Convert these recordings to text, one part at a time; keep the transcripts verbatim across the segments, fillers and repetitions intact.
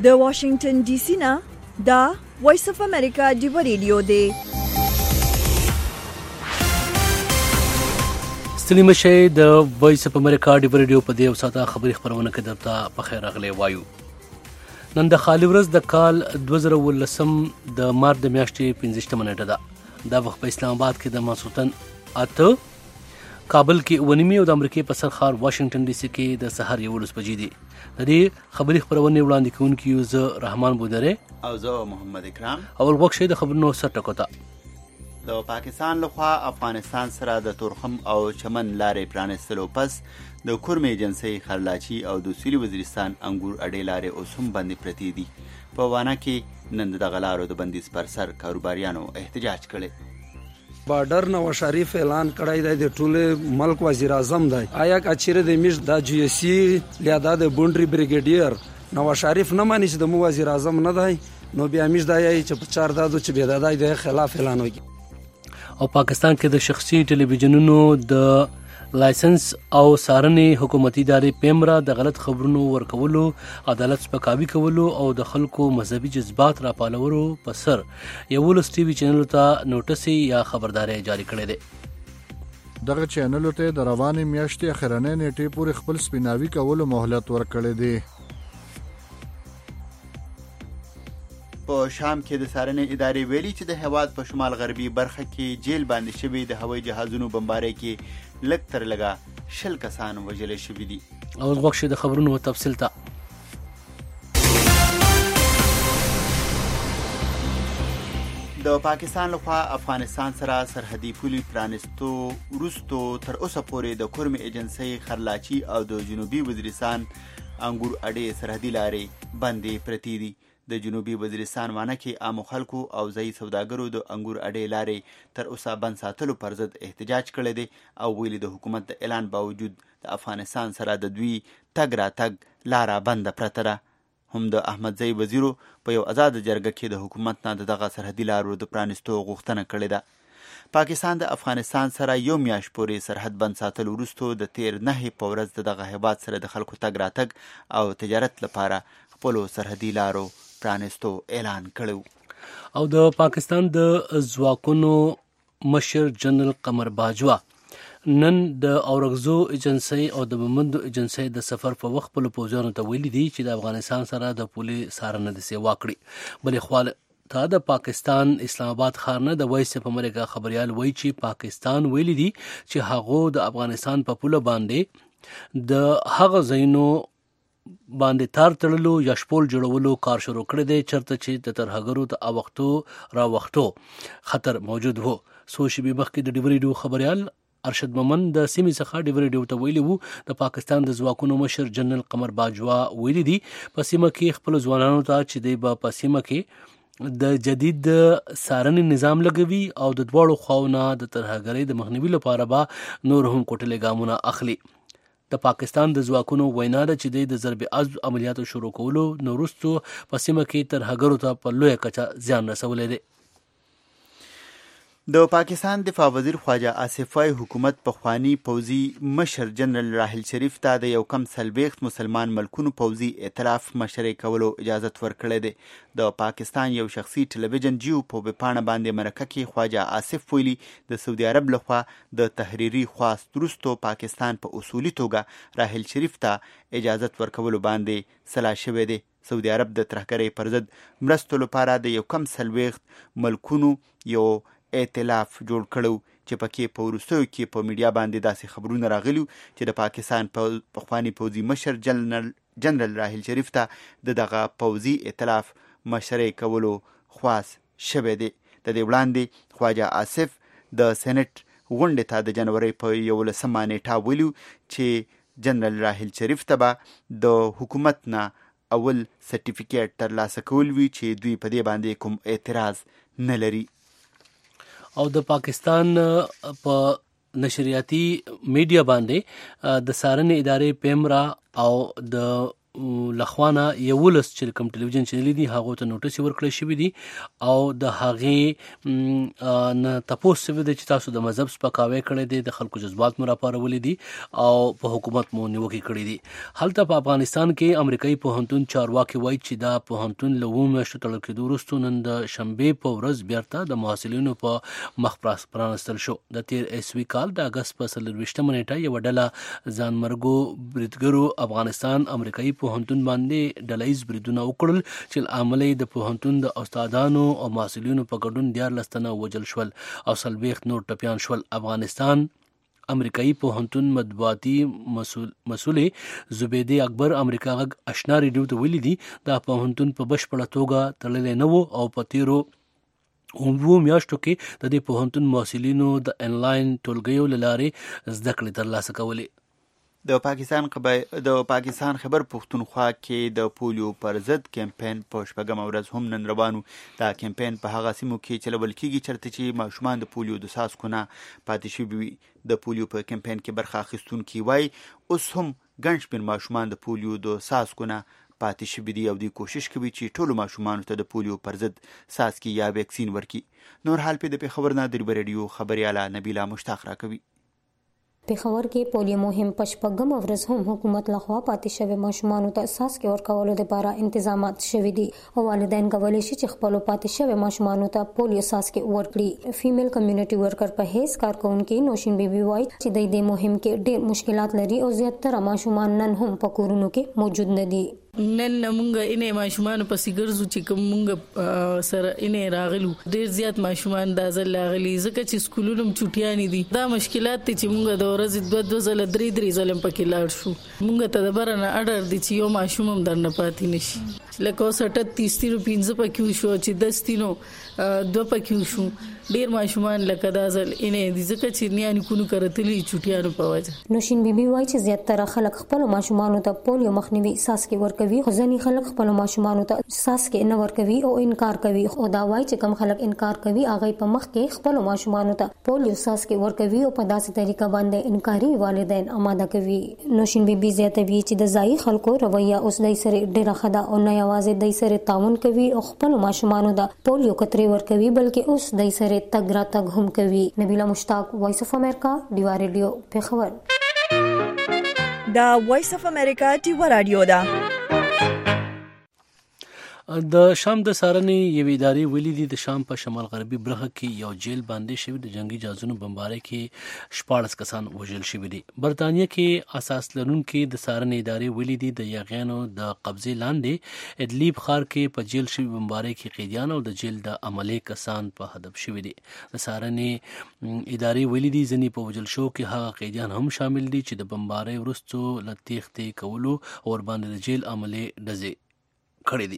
د واشنگټن ډي سي نه دا وایس اف امریکا ډیو ریډیو دی. ستړي مشه د وایس اف امریکا ډیو ریډیو په دې وساته خبري خبرونه کې درته په خیر راغلی وایو. نن د خالي ورځ د کال دوه زره ولسم د مارچ د میاشتې پنځه نیټه ده. دا وخت په اسلام آباد کې د ماسوتن اته، کابل کې اوه نیمې او د امریکې په سرخار واشنگټن ډي سي کې د سهار یولس بجې دي. د دې خبري خبرونه وړاندې کوونکي یو زه رحمان بودره او زه محمد اکرام. اول وخت شي د خبرونو سر ټکوته. د پاکستان لخوا افغانستان سره د تورخم او چمن لارې پرانستلو پس د کورم ایجنسۍ خرلاچي او د سویلي وزیرستان انګور اډې لارې اوس هم بندې پرتې دي. په وانه کې نن دغه لارو د بندیز پر سر کاروباریانو احتجاج کړی. بارډر نواز شریف اعلان کړی دی د ټول ملک وزیر اعظم دی. آیا کچیره د میش د جی اس سی لیادا د بونډري بریګیډیر نواز شریف نه مانی چې د مو وزیر اعظم نه دی، نو بیا میش دی چې په چار دادو چې بیا دای د خلاف اعلان وکړي. او پاکستان کې د شخصي ټلویزیونونو د لایسنس او سارنې حکومتي ادارې پیمرا د غلط خبرونو ورکولو، عدالت سپکاوي کولو او د خلکو مذهبي جذبات راپالولو په سر یولس ټي وي چینلو ته نوټس یا خبرداري جاری کړې ده. دغه چینلو ته د روانې میاشتې اخرنۍ نیټې پورې خپل سپیناوي کولو مهلت ورکړی دی. په شام کې د سارنې ادارې ویلي چې د هیواد په شمال غربي برخه کې جیل باندې شوي د هوایي جهازونو بمبارۍ کې لږ تر لږه شل کسان وژل شوي دي. اول وخت شي د خبرونو تفصیل ته. د پاکستان لخوا افغانستان سره سرحدي پولي پرانستو وروستو تر اوسه پورې د کورم ایجنسۍ خرلاچي او د جنوبي وزیرستان انګور اډې سرحدي لارې بندې پرتې دي. د جنوبي وزیرستان وانه کې عامو خلکو او ځایي سوداګرو د انګور اډې لارې تر اوسه بند ساتلو پر ضد احتجاج کړی دی او ویلي د حکومت د اعلان باوجود د افغانستان سره د دوی تګ راتګ لاره بنده پرته ده. هم د احمدزی وزیرو په یو آزاد جرګه کې د حکومت نه دغه سرحدي لارو د پرانستو غوښتنه کړې ده. پاکستان د افغانستان سره یو میاشت پورې سرحد بند ساتل وروستو د تیر نهې په ورځ د دغه هیواد سره د خلکو تګ راتګ او تجارت لپاره خپلو سرحدي لارو پرانستو اعلان کړو. او د پاکستان د ځواکونو مشر جنرال قمر باجوا نن د اورغزو ایجنسۍ او د بمندو ایجنسۍ د سفر په وخت په پوزانو ته ویلي دي چې د افغانستان سره د پولي سارنه د سیوا کړي. بلې خواله تا د پاکستان اسلام آباد ښار نه د وایس اف امریکا خبريال وایي چې پاکستان ویلي دي چې هغه د افغانستان په پوله باندې د هغه ځایونو باندې تار تړلو یا شپول جوړولو کار شروع کړی دی چرته چې د ترهګرو د اوختو را وختو خطر موجود وو. څو شېبې مخکې د ډیو ریډیو خبريال ارشد مومن د سیمې څخه ډیو ریډیو ته ویلي وو د پاکستان د ځواکونو مشر جنرال قمر باجوا ویلي دي په سیمه کې خپل ځوانانو ته چې دی په سیمه کې د جدید سارنې نظام لګوي او د دواړو خواونه د ترهګرۍ د مخنیوي لپاره به نور هم کوټلې ګامونه اخلي. د پاکستان د ځواکونو وینا ده چې د ضرب عضب عملیاتو شروع کولو نو وروستو په سیمه کې ترهګرو ته په لویه کچه زیان رسولی دی. د پاکستان دفاع وزیر خواجه آصف وای حکومت پخوانی پوځي مشر جنرال راحل شریف ته د یو کم څلوېښت مسلمان ملکونو پوځي ائتلاف مشرۍ کولو اجازت ورکړی دی. د پاکستان یو شخصي ټلویزیون جیو په ویبپاڼه باندې مرکه کې خواجه آصف ویلي د سعودي عرب لخوا د تحریري خواست وروستو پاکستان په اصولي توګه راحل شریف ته اجازت ورکولو باندې سلا شوی دی. سعودي عرب د ترهګرۍ پر ضد مرستو لپاره د یو کم څلوېښت ملکونو یو ائتلاف جوړ کړو چې پکې په وروستیو کې په میډیا باندې داسې خبرونه راغلي چې د پاکستان پخوانی پوځي مشر جنرال جنرال راحل شریف ته د دغه پوځي ائتلاف مشرۍ کولو خواست شوی دی. د دې وړاندې خواجه آصف د سېنټ غونډې ته د جنوري په یولسمه نیټه ویلي چې جنرال راحل شریف ته به د حکومت نه اول سرټیفیکیټ ترلاسه کول وي چې دوی په دې باندې کوم اعتراض نه لري. او د پاکستان په نشریاتي میډیا باندې د سارنې ادارې پیمرا او د لخوانه یولس چې کوم ټلویزیون چینل دي هغه ته نوټس ورکړل شوی دی او د هغې نه تاسو سوي د چې تاسو د مذهب سپکاوی کړی دی د خلکو جذبات مو راپارولي دي او په حکومت مو نیوکې کړې دي. هلته په افغانستان کې امریکایي پوهنتون چارواکي وایي چې دا پوهنتون له اووه میاشتو تړل کېدو وروسته نن د شنبې په ورځ بیرته د محصلینو په مخ پرانستل شو. د تیر عیسوي کال د اګست په څلرویشتمه نیټه یوه ډله ځانمرګو بریدګرو افغانستان امریکایي پوهنتون باندې ډلهییز بریدونه وکړل چې له امله د پوهنتون د استادانو او محصلینو په ګډون دیارلس تنه وژل شول او څلوېښت نور ټپیان شول. افغانستان امریکایي پوهنتون مطبوعاتي مسول مسولې زبیده اکبر امریکا غږ آشنا ریډیو ته ویلي دي دا پوهنتون په بشپړه توګه تړلی نه و او په تیرو اووه میاشتو کې د دې پوهنتون محصلینو د انلاین ټولګیو له لارې زده کړې ترلاسه کولې. د پاکستان قبای د پاکستان خبر پښتونخوا کې د پولیو پر ضد کمپاین په شپږمه ورځ هم نن روانو. دا کمپاین په هغه سیمو کې چلول کیږي چېرته چې ماشومان د پولیو د څاڅکو نه پاتې شوي وي. د پولیو په کمپاین کې برخه اخیستونکي وایي اوس هم ګڼ شمېر ماشومان د پولیو د څاڅکو نه پاتې شوي دي او دوی کوشش کوي چې ټولو ماشومانو ته د پولیو پر ضد څاڅکي یا ویکسین ورکړي. نور حال په د پېښور نه د ریډیو خبریاله نبیله مشتاق راکوي. پېښور کې پولیو مهم په شپږمه ورځ هم حکومت لخوا پاتې شوی ماشومانو ته څاڅکي ورکولو لپاره انتظامات شوي دي او والدین کولی شي چې خپلو پاتې شوی ماشومانو ته پولیو څاڅکي ورکړي. فیمیل کمیونټي ورکر په حیث کارکونکي نوشین بیبي وایي چې د دې مهم کې ډېر مشکلات لري او زیاتره ماشومان نن هم په کورونو کې موجود نه دي. نن مونږه انې ماشومان په سیګرزو چې کوم مونږه سره انې راغلو ډېر زیات ماشومان د ځل راغلي ځکه چې سکولونو چټیانی دي. دا مشکلات چې مونږه د ورځې دوه دوه ځله درې درې ځله پکې لاړ شو. مونږه ته د برنه اډر دي چې یو ماشوم هم درنه پاتې نشي لکه سټ تیس تیرو پنځه پکې شو چې دس تینو دوه پکې شو. ډېر ماشومان لکه دا ځل انې دي ځکه چې نیانی کونو کرتلی چټیانو په وجه. نوشین بیبي وایي چې زیاتره خلک خپل ماشومان ته پولیو مخنیوي څاڅکي ورکوي خو ځینې خلک خپل ماشومان ته څاڅکي نه ورکوي او انکار کوي. خو دا وایي چې کم خلک انکار کوي هغه په مخ کې خپل ماشومان ته پولیو څاڅکي ورکوي او په داسې طریقه باندې انکاري والدین آماده کوي. نوشین بیبي زیاتوي چې د ځایي خلکو رویه اوس د سره ډېره ښه ده او نه یوازې د سره تعاون کوي او خپل ماشومان ته پولیو کترې ورکوي بلکې اوس د سره تګ را تګ هم کوي. نبیله مشتاق وایس اف امریکا ډیوا ریډیو پېښور. دا وایس اف امریکا ډیوا رادیو ده. د شام د سارنې یوې ادارې ویلي دي د شام په شمال غربي برخه کې یو جیل باندې شوی د جنگي جهازونو بمبارۍ کې شپاړس کسان وژل شوي دي. برطانیه کې اساس لرونکي د سارنې ادارې ویلي دي د یاغیانو د قبضې لاندې ادلیب ښار کې په جیل شوي بمبارۍ کې قیدیان او د جیل د عملې کسان په هدف شوي دي. د سارنې ادارې ویلي دي ځینې په وژل شو کې هغه قیدیان هم شامل دي چې د بمبارۍ وروسته له تېښتې کولو او ورباندې د جیل عملې ډزې کړې دي.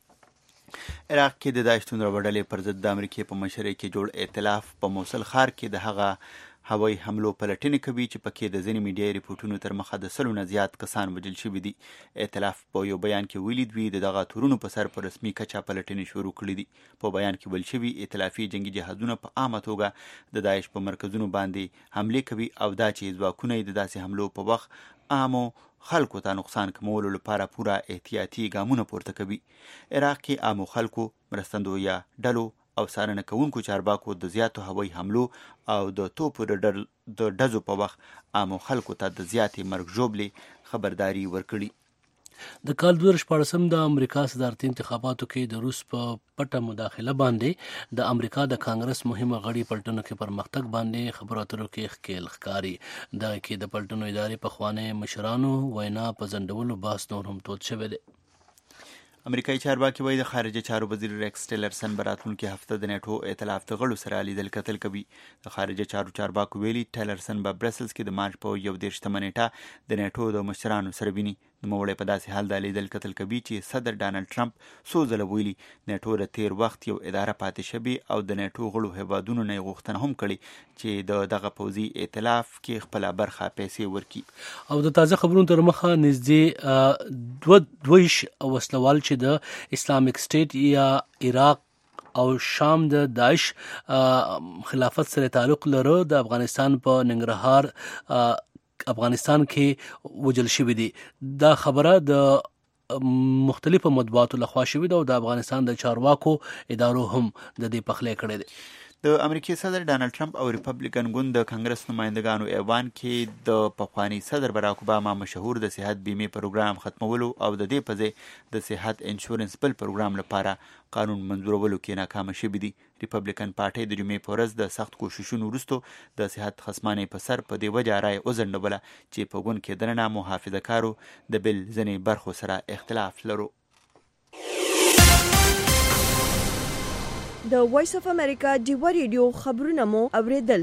عراق کې د داعش توندرو ډلې پر ضد د امریکې په مشرۍ کې جوړ ائتلاف په موصل ښار کې د هغه هوایي حملو پلټنې کوي چې پکې د ځینې میډیایي ریپورټونو تر مخه د سلو نه زیات کسان وژل شوي دي. ائتلاف په یو بیان کې ویلي دوی د دغه تورونو په سر په رسمي کچه پلټنې شروع کړي دي. په بیان کې ویل شوي ائتلافي جنګي جهازونه په عامه توګه د داعش په مرکزونو باندې حملې کوي او دا چې ځواکونه یې د داسې حملو په وخت عامو خلکو ته نقصان کمولو لپاره پوره احتیاطي ګامونه پورته کوي. عراق کې عامو خلکو مرستندویه ډلو او څارنه کوونکو چارواکو د زیاتو هوایي حملو او د توپو د ډزو په وخت عامو خلکو ته د زیاتې مرګ ژوبلې خبرداري ورکړي. د کال دوه زره شپاړسم د امریکا صدارتي انتخاباتو کې د روس په پټه مداخله باندې د امریکا د کانګرس مهمه غړي پلټنو کې پرمختګ باندې خبرو اترو کې ښکیل ښکاري. دغه کې د پلټنو ادارې پخوانۍ مشرانو وینا په ځنډولو بحث نور هم تود شوی دی. امریکایي چارواکي وایي د خارجه چارو وزیر ریکس ټیلرسن به راتلونکي هفته د نیټو ائتلاف د غړو سره لیدل کتل کوي. د خارجه چارو چارواکو ویلي ټیلرسن به برسلز کې د مارچ په یو دېرشتمه نیټه د نیټو د مشرانو سره ویني. نوموړی په داسې حال د لیدل کتل کوي چې صدر ډانلډ ټرمپ څو ځله ویلي نیټو د تیر وخت یو اداره پاتې شوې او د نیټو غړو هیوادونو نه یې غوښتنه هم کړې چې د دغه پوځي ائتلاف کې خپله برخه پیسې ورکړي. او د تازه خبرونو تر مخه نږدې دوه دویش وسلوال چې د اسلامیک سټیټ یا عراق او شام د داعش خلافت سره تعلق لرو د افغانستان په ننګرهار افغانستان کې وژل شوي دي. دا خبره د مختلفو مطبوعاتو لخوا شوې ده او د افغانستان د چارواکو ادارو هم د دې پخلی کړی دی. د امریکای صدر ډانلډ ټرمپ او ریپبلیکن ګوند د کانګرس نمایندګانو ایوان کې د پخوانی صدر براک اوباما مشهور د صحت بیمې پروګرام ختمولو او د دې په ځای د صحت انشورنس بل پروګرام لپاره قانون منظورولو کې ناکامه شوي دي. ریپبلیکن پارټۍ د جمعې په ورځ د سخت کوششونو وروسته د صحت خصمانۍ په سر په دې وجه رایه وځنډوله چې په ګوند کې دننه محافظه کارو د بل ځینې برخو سره اختلاف لرو. د وایس اف امریکا ډیوا ریډیو خبرونه مو اوریدل.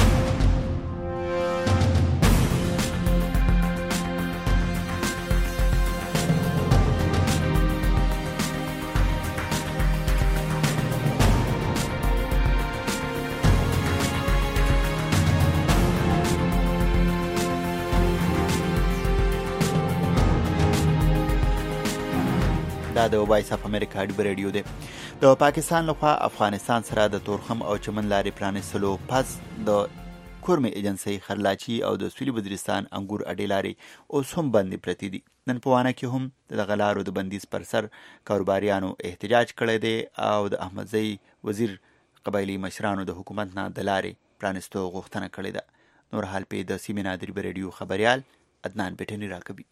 دا د وایس اف امریکا ډیوا ریډیو دی. د پاکستان لخوا افغانستان سره د تورخم او چمن لارې پرانیستلو پس د کورمې ایجنسۍ خرلاچي او د سویلي وزیرستان انګور اډې لارې اوس هم بندې پرتې دي. نن په وانه کې هم د دغه لارو د بندیز پر سر کاروباریانو احتجاج کړی دی او د احمدزی وزیر قبایلي مشرانو د حکومت نه د لارې پرانیستو غوښتنه کړې ده. نور حال په د سیمې نه د ډیوا ریډیو خبریال عدنان بټنی راکوي.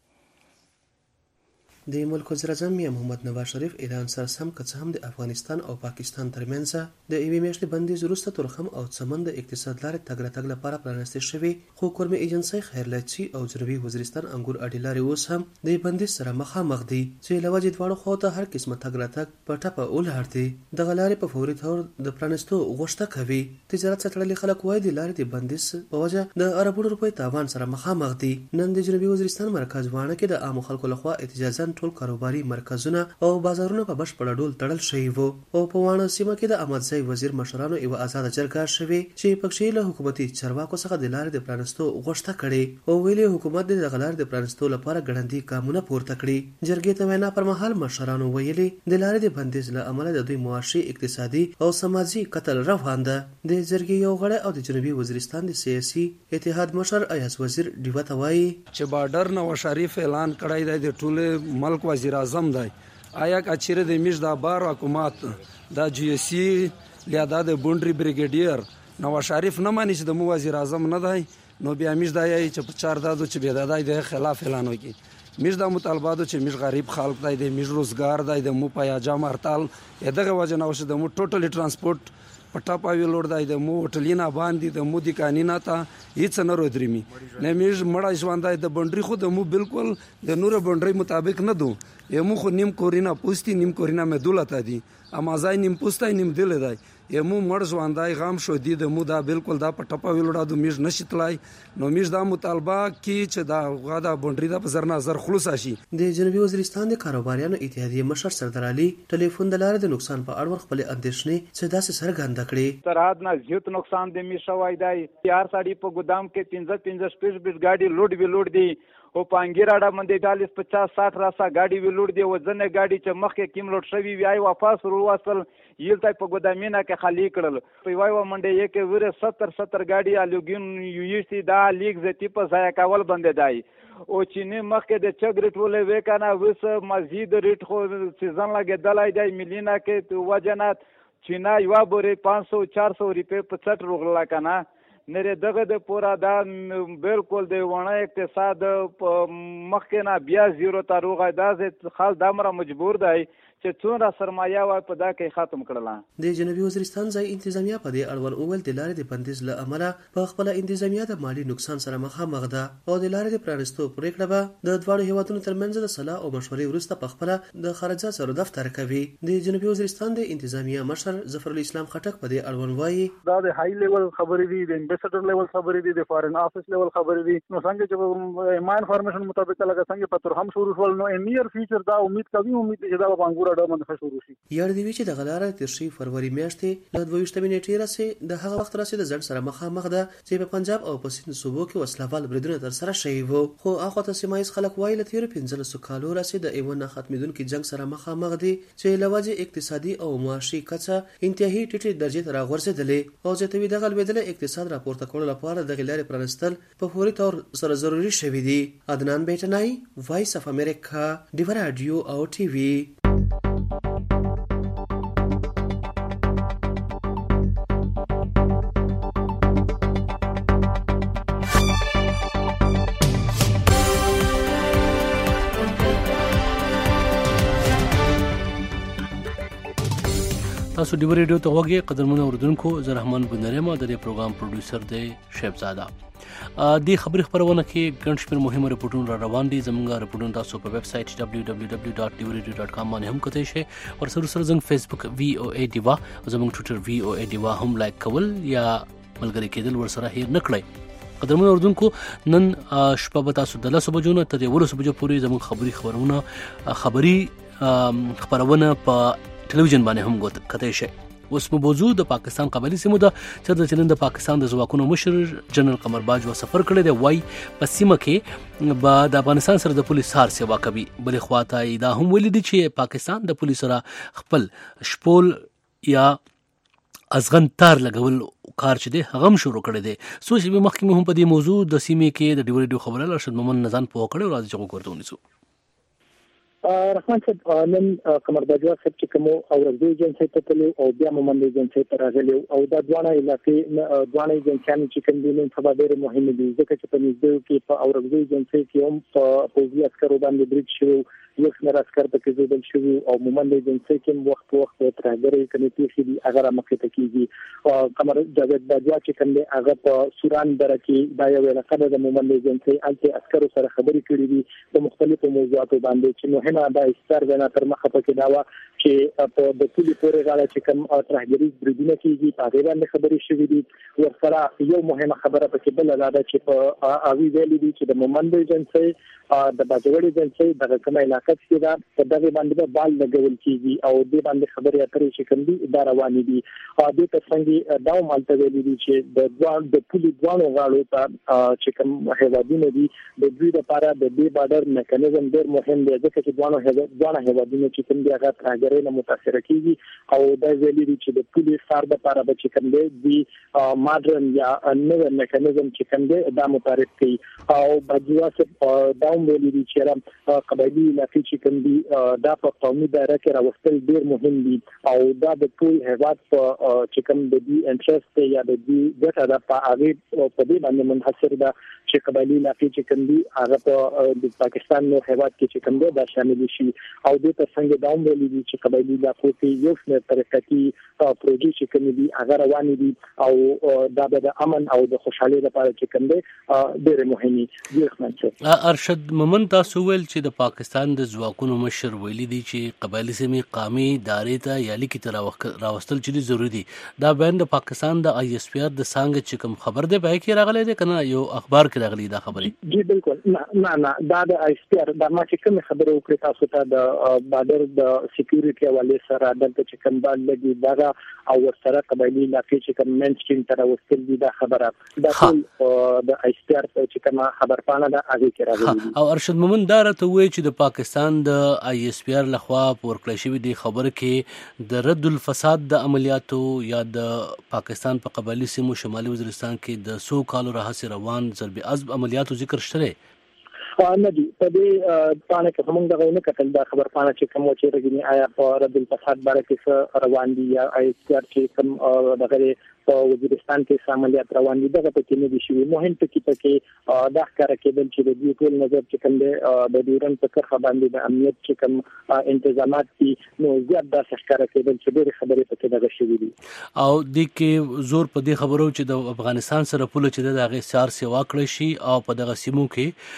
د ملک وزیر اعظم میاں محمد نواز شریف اعلان سره سم که څه هم د افغانستان او پاکستان ترمنځ د یوې میاشتې بندیز وروسته تورخم او چمن د اقتصاد لارې تګ راتګ لپاره پرانیستل شوې، خو کورمې ایجنسۍ خیرلاچي او جنوبي وزیرستان انګور اډې لارې اوس هم د بندیز سره مخامخ دي چې له وجې دواړو خواو ته هر قسمه تګ راتګ په ټپه ولاړ دي. دغه لارې په فوري ډول د پرانیستو غوښتنه کوي. تجارت سره تړلي خلک وایي د لارې د بندیز په وجه د اربونو روپۍ تاوان سره مخامخ دي. نن د جنوبي وزیرستان مرکز وانه کې د عامو خلکو لخوا احتجاجاً ټول کاروباري مرکزونه او بازارونه په بشپړ ډول تړل شوي وو او په وانه سیمه کې د احمدزی وزیر مشرانو یو آزاد جرګه شوې چې پکښې له حکومتي چارواکو څخه د لارې د پرانیستو غوښتنه کړې او ویلي حکومت د دغه لارې د پرانیستو لپاره ګړندي ګامونه پورته کړي. جرګې ته وینا پر مهال مشرانو ویلي د لارې د بندیز له امله د دوی معاشي، اقتصادي او سماجي قتل روان ده. د جرګې یو غړی او د جنوبي وزیرستان د سیاسي اتحاد مشر ایاز وزیر ډیوا ته وایي چې بارډر نواز شریف اعلان کړی دی د ټول ملک وزیر اعظم دی. آیا کچیره د میش د بار حکومت د جی اس سی لیادا د بونډري بریګیډیر نواز شریف نه مانی چې د مو وزیر اعظم نه دی، نو بیا میش د یی چې په چار دادو چې بیا دای د خلاف اعلان وکړي. میش د مطالباتو چې میش غریب خلک دی، د میش روزګار دی، د مو پیاجا مرتال دغه وجه نه وشه د مو ټوټلی ترانسپورت پټا پاوی لور دی، د مو هوټلینا باندې د مو د قانینا ته هیڅ نه رودرمی نه میش مړای ژوندای د بونډري خو د مو بالکل د نور بونډري مطابق نه دو. یمو خو نیم کورینا پوستی نیم کورینا مدولتا دی، اما ځای نیم پوستی نیم دل دی. یمو مړ ژوندای غام شو دی د مو دا بالکل دا په ټپا ویلوډا د میش نشیتلای. نو میش دا مطالبه کی چې دا غدا بونډري دا په زر نظر خلاص شي. د جنوبي وزیرستان د کاروباریانو اتحادیه مشر سردار علي ټلیفون د لارې د نقصان په اړه خپل اندېښنې چې داسې څرګنده کړې. تر حد نه زیات نقصان د میشه وای دی. یار ساړي په ګودام کې پنځه پنځه شپږ شپږ ګاډي لوډ وی لوډ دي او پانګیراډه باندې چالیس پچاس ساठ راسا ګاډي وی لوډ دی او ځنه ګاډي چې مخکې کیم لوډ شوی وی آی واپس ورو واصل یلته په ګودامینا کې خالی کړل. په وای و منډه یې کې ور ستر ستر ګاډي الوګین یویسي دا لیک زتی په ځای کول باندې دی او چې نه مخکې د چګ ریټ ولې وکنه وس مزید ریټ خو سیزن لګیدلای دی ملینا کې وجنات چې نه یو بورې پانچ سو چار سو روپے په څټ روغلا کنه نره دغه د پورا دا بالکل د ونه اقتصاد مخکې نه بیا زیرو ته روغه دا خاص دمره مجبور دی چې څومره سرمایه وای په دا کې ختم کړله. د جنوبي وزیرستان ځای انتظامیه په دې اړول اول د لارې د بندیز له امله په خپل انتظامیه د مالی نقصان سره مخامخ ده او د لارې د پرانیستو پریکړه به د دواړو هیوادونو ترمنځ د صلاح او مشورې وروسته په خپل د خارجه سره دفتر کوي. د جنوبي وزیرستان د انتظامیه مشر ظفر الاسلام خټک په دې اړول وایي دا د های لیول خبرې دي، د امبیسډر لیول خبرې دي، د فارن افیس لیول خبرې دي. نو څنګه چې ما انفارمیشن مطابق لکه څنګه په تورخم شروع شول نو ان نیر فیوچر دا امید کوي امید چې دا به انګور پورا ډول باندې شروع شي. یاد دی چې د غلاره تر شي فروری میاشتې له دویشتمې نیټې راځي د هغه وخت راځي د ځړ سره مخامخ ده چې په پنجاب او په سند صوبو کې وسلوال بریدونه تر سره شوي وو. خو هغه ته سیمایي خلک وایي له تیر پنځلسو کالو راځي د ایوان نه ختمېدونکي جنگ سره مخامخ دي چې لوجه اقتصادي او معاشي کچه انتهایی ټیټه درجه ته راغورځېدلې او زیاتوي د غلبېدل اقتصاد راپورته کولو لپاره د غلارې پرانستل په فوري تور سره ضروري شوي دي. عدنان بیٹنای، وایس اف امریکا، ډیو رادیو او ټي وي. تاسو ډیو ریډیو ته وګورئ. قدرمن اوردونکو، زه رحمان بندریم او د دې پروګرام پروډوسر دی شیب زاده. د خبري خبرونه کې ګڼ شمېر مهم رپورټونه را روان دي. زموږ رپورټونه تاسو په ویب سایټ دبلیو دبلیو دبلیو ډاټ ډیو ریډیو ډاټ کام باندې هم کتلی شئ. ورسره سره زموږ فیسبوک وی او ای ډیوا او زموږ ټویټر وی او ای ډیوا هم لایک کول یا ملګري کېدل ورسره هیر نه کړئ. قدرمن اوردونکو، نن شپه به تاسو د لسو بجو نه تر یولسو بجو پورې زموږ خبري خبرونه خبري خبرونه په ټلویزیون باندې هم کتلی شئ. اوس مو موضوع د پاکستان قبایلي سیمو ده چې د چلند د پاکستان د ځواکونو مشر جنرال قمر باجوا سفر کړی دی. وای په سیمه کې به د افغانستان سره د پولیس سار سیوا کوي. بلې خواته دا هم ویلي دي چې پاکستان د پولیس سره خپل شپول یا ازغن تار لګول کار چې دی هغه هم شروع کړی دی. سو چې مخکې مو هم په دې موضوع د سیمې کې د ډیو ریډیو خبره ارشد مومن نزان پوه کړی او راځي چې وګورو ونیسو. رحمان صاحب، نن قمر باجوا صاحب چې کوم اورګوي جنسي ته تلو او بیا مومند جنسي ته راغلی او دا ځوانه علاقې ځوانه جنسيان چې کوم دي نن سبا ډېر مهم دي ځکه چې په نږدې کې په اورګوي جنسي کې هم په پوځي عسکرو باندې برید شوی، یو شمېر عسکر پکې زیدل شوي او مومند جنسي کې وخت په وخت ترهګرۍ کمیټې چې دي هغه رامخې ته کېږي. قمر جاوید باجوا چې کوم دی هغه په سوران دره کې دا یو علاقه ده د مومند جنسي، هلته عسکرو سره خبرې کړې دي په مختلفو موضوعاتو باندې چې مهمه دا استار وینا تر مخه پکې دا و چې په د ټولي پورې غاړه چې کوم ترهګري بریدونه کېږي په هغې باندې خبرې شوې دي. ورسره یو مهمه خبره پکې بله دا ده چې په اوی ویلي دي چې د مومند جنسي د باجوړي جنسي دغه کومه علاقه چې ده په دغې باندې به بال لګول کېږي او دې باندې خبرې اترې چې کوم دي دا روانې دي. دې تر څنګ دا هم هلته ویلي دي چې د دوه د پولي دواړو غاړو ته چې کوم هیوادونه دي د دوی لپاره د دې بارډر میکانیزم ډېر مهم دی ځکه چې دواړو دواړه هیوادونه چې کوم دي هغه ترهګرۍ نه متاثره کېږي او دا ویلي دي چې د پولي سار لپاره به چې کوم دی د ماډرن یا نوی میکانیزم چې کوم دی دا متعارف کوي. او باجوا صاحب دا هم ویلي دي چې قبایلي علاقې چې کوم دي دا په قومي دایره کې راوستل ډېر مهم دي او دا د ټول هیواد په چې کوم د دې انټرست یا د دې ګټه ده په هغې په دې باندې منحصر ده چې قبایلي علاقې چې کوم دي هغه په د پاکستان نور هیواد کې چې کوم دی دا شامل شي. او دې تر څنګ دا هم ویلي دي چې قبایلي علاقو کې یو شمېر ترقیاتي پروژې چې کومې دي هغه روانې دي او دا به د امن او د خوشحالۍ لپاره چې کوم دی ډېرې مهمې دي. ارشد مومن، تاسو ویل چې د پاکستان د ځواکونو مشر ویلي دي چې قبایلي سیمې قامي دارې ته یا لیکې ته راوستل چې دي ضروري دي. دا بیان د پاکستان د آی اس پی آر د څانګې چې کوم خبر دی په کې راغلی دی که نه یو اخبار کې راغلی دا خبرې؟ جی بالکل نه نه دا د آی اس پی آر دا ما چې کومې خبرې وکړې تاسو ته د بارډر د سکیورټي حوالې سره دلته چې کوم بال لګي دغه او ورسره قبایلي علاقې چې کوم مین سټریم ته راوستل دي دا خبره دا ټول د آی اس پی آر چې کومه خبرپاڼه ده هغې کې راغلي دي. او ارشد مومن دا راته ووایي چې د پاکستان د آی اس پی آر لخوا په ورکړی شوي دې خبره کې د رد الفساد د عملیاتو یا د پاکستان په قبایلي سیمو شمالي وزیرستان کې د څو کالو راهیسې روان ضرب عضب عملیاتو ذکر شته نه دي. په دې پاڼه کې موږ دغه ونه کتل دا خبرپاڼه چې کوم چې رګنی آیا په رد الفساد باره کې روان دي یا آی اس پی آر چې کوم دغه په وزیرستان کې عملیات روان دي دغه پکې نه دي شوي. مهم پکې پکې دا ښکاره کېدل چې د دې ټول نظر چې کوم دی د ډیورنډ په کرښه باندې د امنیت چې کوم انتظامات دي نو زیات داسې ښکاره کېدل چې ډېرې خبرې پکې دغه شوي دي. او دې کې زور په دې خبرو چې د افغانستان سره پوله چې د هغې سار سیوا کړی شي او په دغه سیمو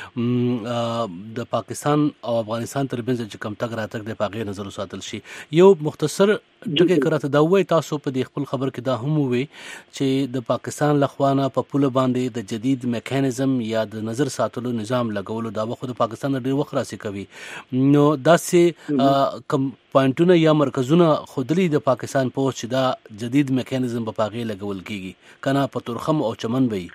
کې د پاکستان او افغانستان ترمنځ چې کوم تګ راتګ دی په هغې نظر وساتل شي. یو مختصر ټکی که راته دا ووایي تاسو په دې خپل خبر کې دا هم ووایي چې د پاکستان لخوانه په پوله باندې د جدید میکانیزم یا د نظر ساتلو نظام لګولو دا خو د پاکستان ډیر وخت راسي کوي. نو داسې کم پوینټونه یا مرکزونه خودلی د پاکستان په چې دا جدید میکانیزم په پاغي لګول کیږي کنه په تورخم او چمن به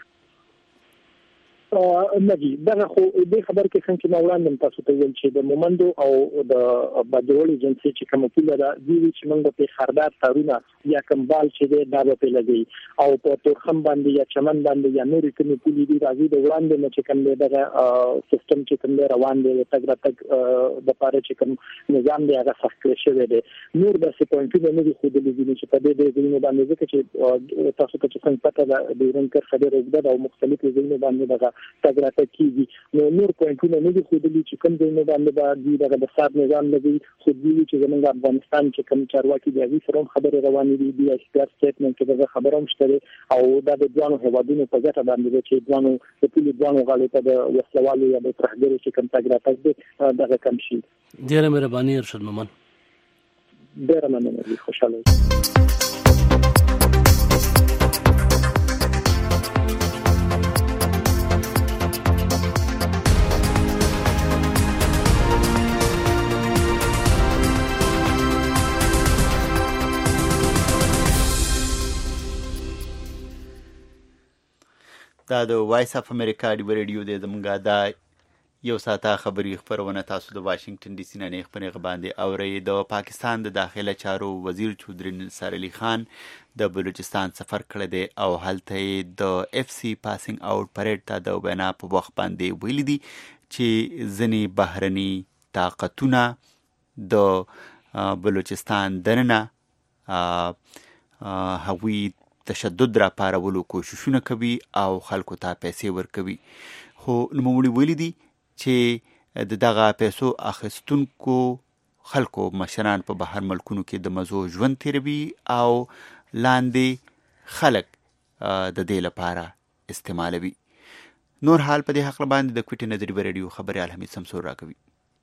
نګي دا خو دې خبر کې څنګه چې وړاندې تاسو ته ویل چې د مومندو او د باجوړي جنسي چې کوم پوله دا دی چې موږ په خردار تارونه یا کمبال چې دا به لګي او په تورخم باندې یا چمن باندې یا نورې کومې پولې دي راځي د وړاندې نه چې کوم دغه سیستم چې کوم روان دی تګ راتګ د پاره چې کوم نظام دی هغه سخت شوی دی. نور د سپوینټونو نه دي خو د لیدل چې په دې ځینو باندې ځکه چې تاسو ته چې څنګه پته ده د رنګ خبره وګړه او مختلفو ځینو باندې دغه تګراته کیږي. نو نور پوینټونه نه دي خو د چې کوم ځینو باندې باندې دغه د سات نظام لګي خو دې چې زمونږ افغانستان چې کوم چارواکي دی سره خبره روانې دي بیا اختیار سټیټمنټ کې دغه خبره هم شته او دا د ځوانو هوادونو په ګټه باندې چې ځوانو د ټولو ځوانو غاړې ته د وسلوالو یا د ترهګرو چې کوم تګراته دي دغه کم شي. ډیره مهرباني ارشد مومن. ډیره مننه خوشاله. دا د وایس اف امریکا دی ریډیو د زمونږه دا یو ساته خبري خبرونه تاسو د واشنگټن ډي سي نه خبرې باندې اوري. د پاکستان د داخله چارو وزیر چودري نثار علي خان د بلوچستان سفر کړی دی او هلته د اف سی پاسینګ اوټ پریډ ته د وینا په وخت باندې ویل دي چې ځنی بهرني طاقتونه د بلوچستان دننه هوی تشدد را پارولو کوششونه کوي او خلکو ته پیسې ورکوي. خو نوموړي ویلي دي چې د دغه پیسو اخیستونکو خلکو مشران په بهر ملکونو کې د مزو ژوند تیروي او لاندې خلک د دې لپاره استعمالوي. نور حال په دې حق باندې د کوټې نظری ریډیو خبري الحمید سمسور راکوي.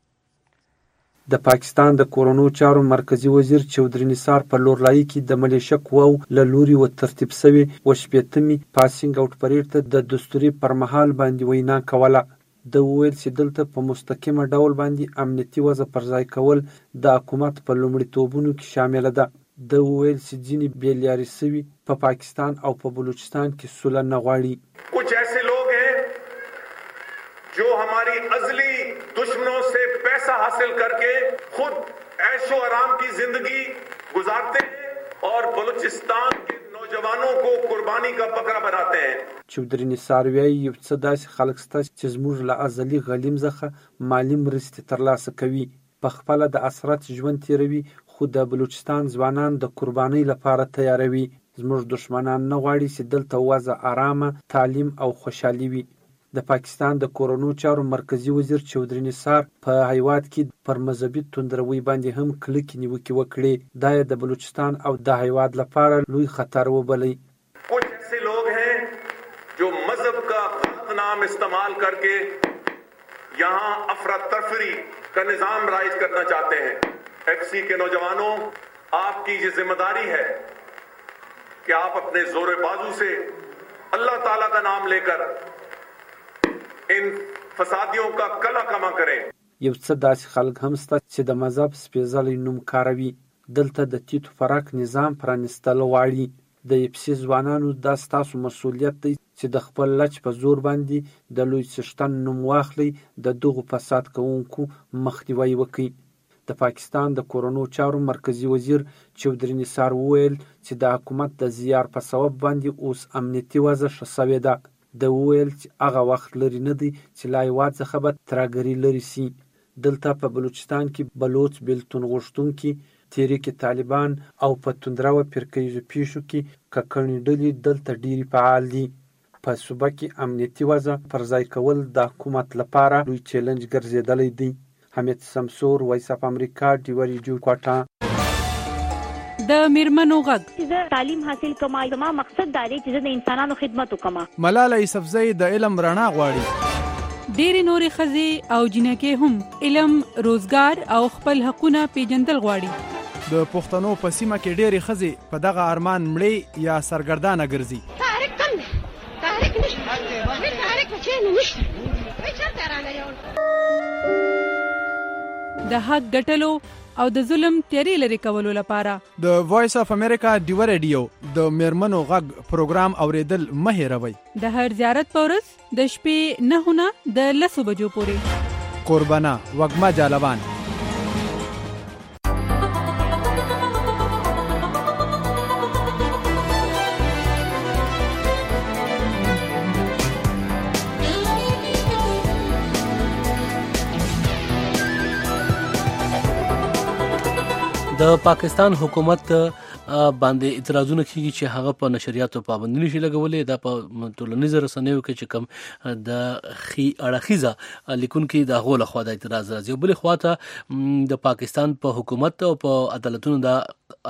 د پاکستان د کورونو چارو مرکزی وزیر چودري نثار په لورلای کې د ملیشه قواو له لوري و ترتیب شوی و شپېتمې پاسینګ اوټ پریډ ته د دستوري پرمهال باندې وینا کوله. د ویل چې دلته په مستقیمه ډول باندې امنیتي وضع پرځای کول د حکومت په لومړیتوبونو کې شامل ده. د ویل چې ځینې بیلاري سوي په پا پاکستان او په بلوچستان کې سوله نه غواړي. کچھ ایسے لوگ ہیں جو ہماری ازلی دشمنوں سے پیسہ حاصل کر کے خود عیش و آرام کی زندگی گزارتے ہیں اور بلوچستان کے نوجوانوں کو قربانی کا بکرا بناتے ہیں. چودري نثار وایي یو څه داسې خلک شته چې زموږ له ازلي غلیم څخه مالي مرستې ترلاسه کوي، په خپله د اسرت ژوند تیروي، خو د بلوچستان ځوانان د قربانۍ لپاره تیاروي. زموږ دشمنان نه غواړي چې دلته وضع آرامه، تعلیم او خوشحالي وي. د پاکستان د کورونو چارو مرکزی وزیر چودري نثار په هیواد کې پر مذهبي توندروي باندې هم کلکې نیوکې وکړې. دا یې د بلوچستان او د هیواد لپاره لوی خطر وبلئ. کچھ ایسے لوگ ہیں جو مذہب کا غلط نام استعمال کر کے یہاں افراتفری کا نظام رائج کرنا چاہتے ہیں. ایف سی کے نوجوانوں، آپ کی یہ ذمہ داری ہے کہ آپ اپنے زور بازو سے اللہ تعالیٰ کا نام لے کر ان فسادیوں کا کلا کما کریں. یو څه داسې خلک هم شته چې د مذهب سپېڅلی نوم کاروي. دلته د تیتو فرق نظام پرانیستل غواړي. د اپسي ځوانانو دا ستاسو مسؤلیت دی چې د خپل لچ په زور باندې د لوی څښتن نوم واخلئ، د دغو فساد کوونکو مخنیوی وکړئ. د پاکستان د کورونو چارو مرکزی وزیر چودري نثار وویل چې د حکومت د زیار په سبب باندې اوس امنیتي وضع ښه سوې ده. د ویل چې هغه وخت لري نه دی چې لا هیواد څخه به ترهګري لرې سي. دلته په بلوچستان کې بلوچ بیلتون غوښتونکي، تحریک طالبان او په توندروه فرقیزو پیښو کې ککړې ډلې دلته ډېرې فعال دي. په صوبه کې امنیتي وضع پرځای کول د حکومت لپاره لوی چیلنج ګرځېدلی دی. حمید سمسور، وایس اف امریکا، ډیوه ریډیو، کوټه. د میرمنو غږ چې تعلیم حاصل کما زما مقصد دا دی چې د انسانانو خدمت وکما. ملاله یوسفزۍ د علم رڼا غواړي. ډېرې نورې ښځې او جنکې هم علم، روزګار او خپل حقونه پیژندل غواړي. د پښتنو په سیمه کې ډېرې ښځې په دغه ارمان مړې یا سرګردانه ګرځي. تحریک کم دی، تحریک نشته، تحریک په چینو نشته، وایي چېرته رانه یو د حق ګټلو او د ظلم تیری لري کولو لپاره د وایس اف امریکا ډیو ریډیو د میرمنو غږ پروګرام اوریدل مه هېروئ. د هر زیارت په ورځ د شپې نهه نه د لسو بجو پورې. قربانه وږمه جالبان. د پاکستان حکومت باندې اعتراضونه کیږي چې هغه په نشریاتو پابندي نشي لګولې. دا په ټولنیزو رسنیو کې چې کوم د خي اړخیزه لیکونکي د غول خوا د اعتراض راځي، بل خوا ته د پاکستان په حکومت او په عدالتونو دا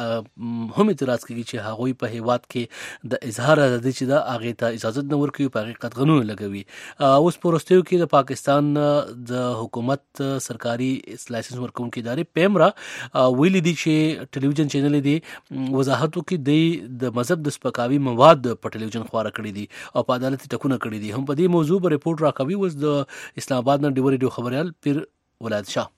هم اعتراض کوي چې هغه په هیواد کې د اظهار ازادي چې دا هغه ته اجازه نه ورکوي، په حقیقت قانون لګوي. اوس پروستیو کې د پاکستان د حکومت سرکاري لایسنس ورکونکي ادارې پیمرا ویلي دي چې ټلویزیون چینل دي وضاحت وکړي د مذهب د سپکاوي مواد په ټلویزیون خبره کړې دي او په عدالت ټکونه کړې دي. هم په دې موضوع پر ریپورت راکوي وس د اسلام آباد نه ډیو ریډیو خبريال پیر ولایت شاه.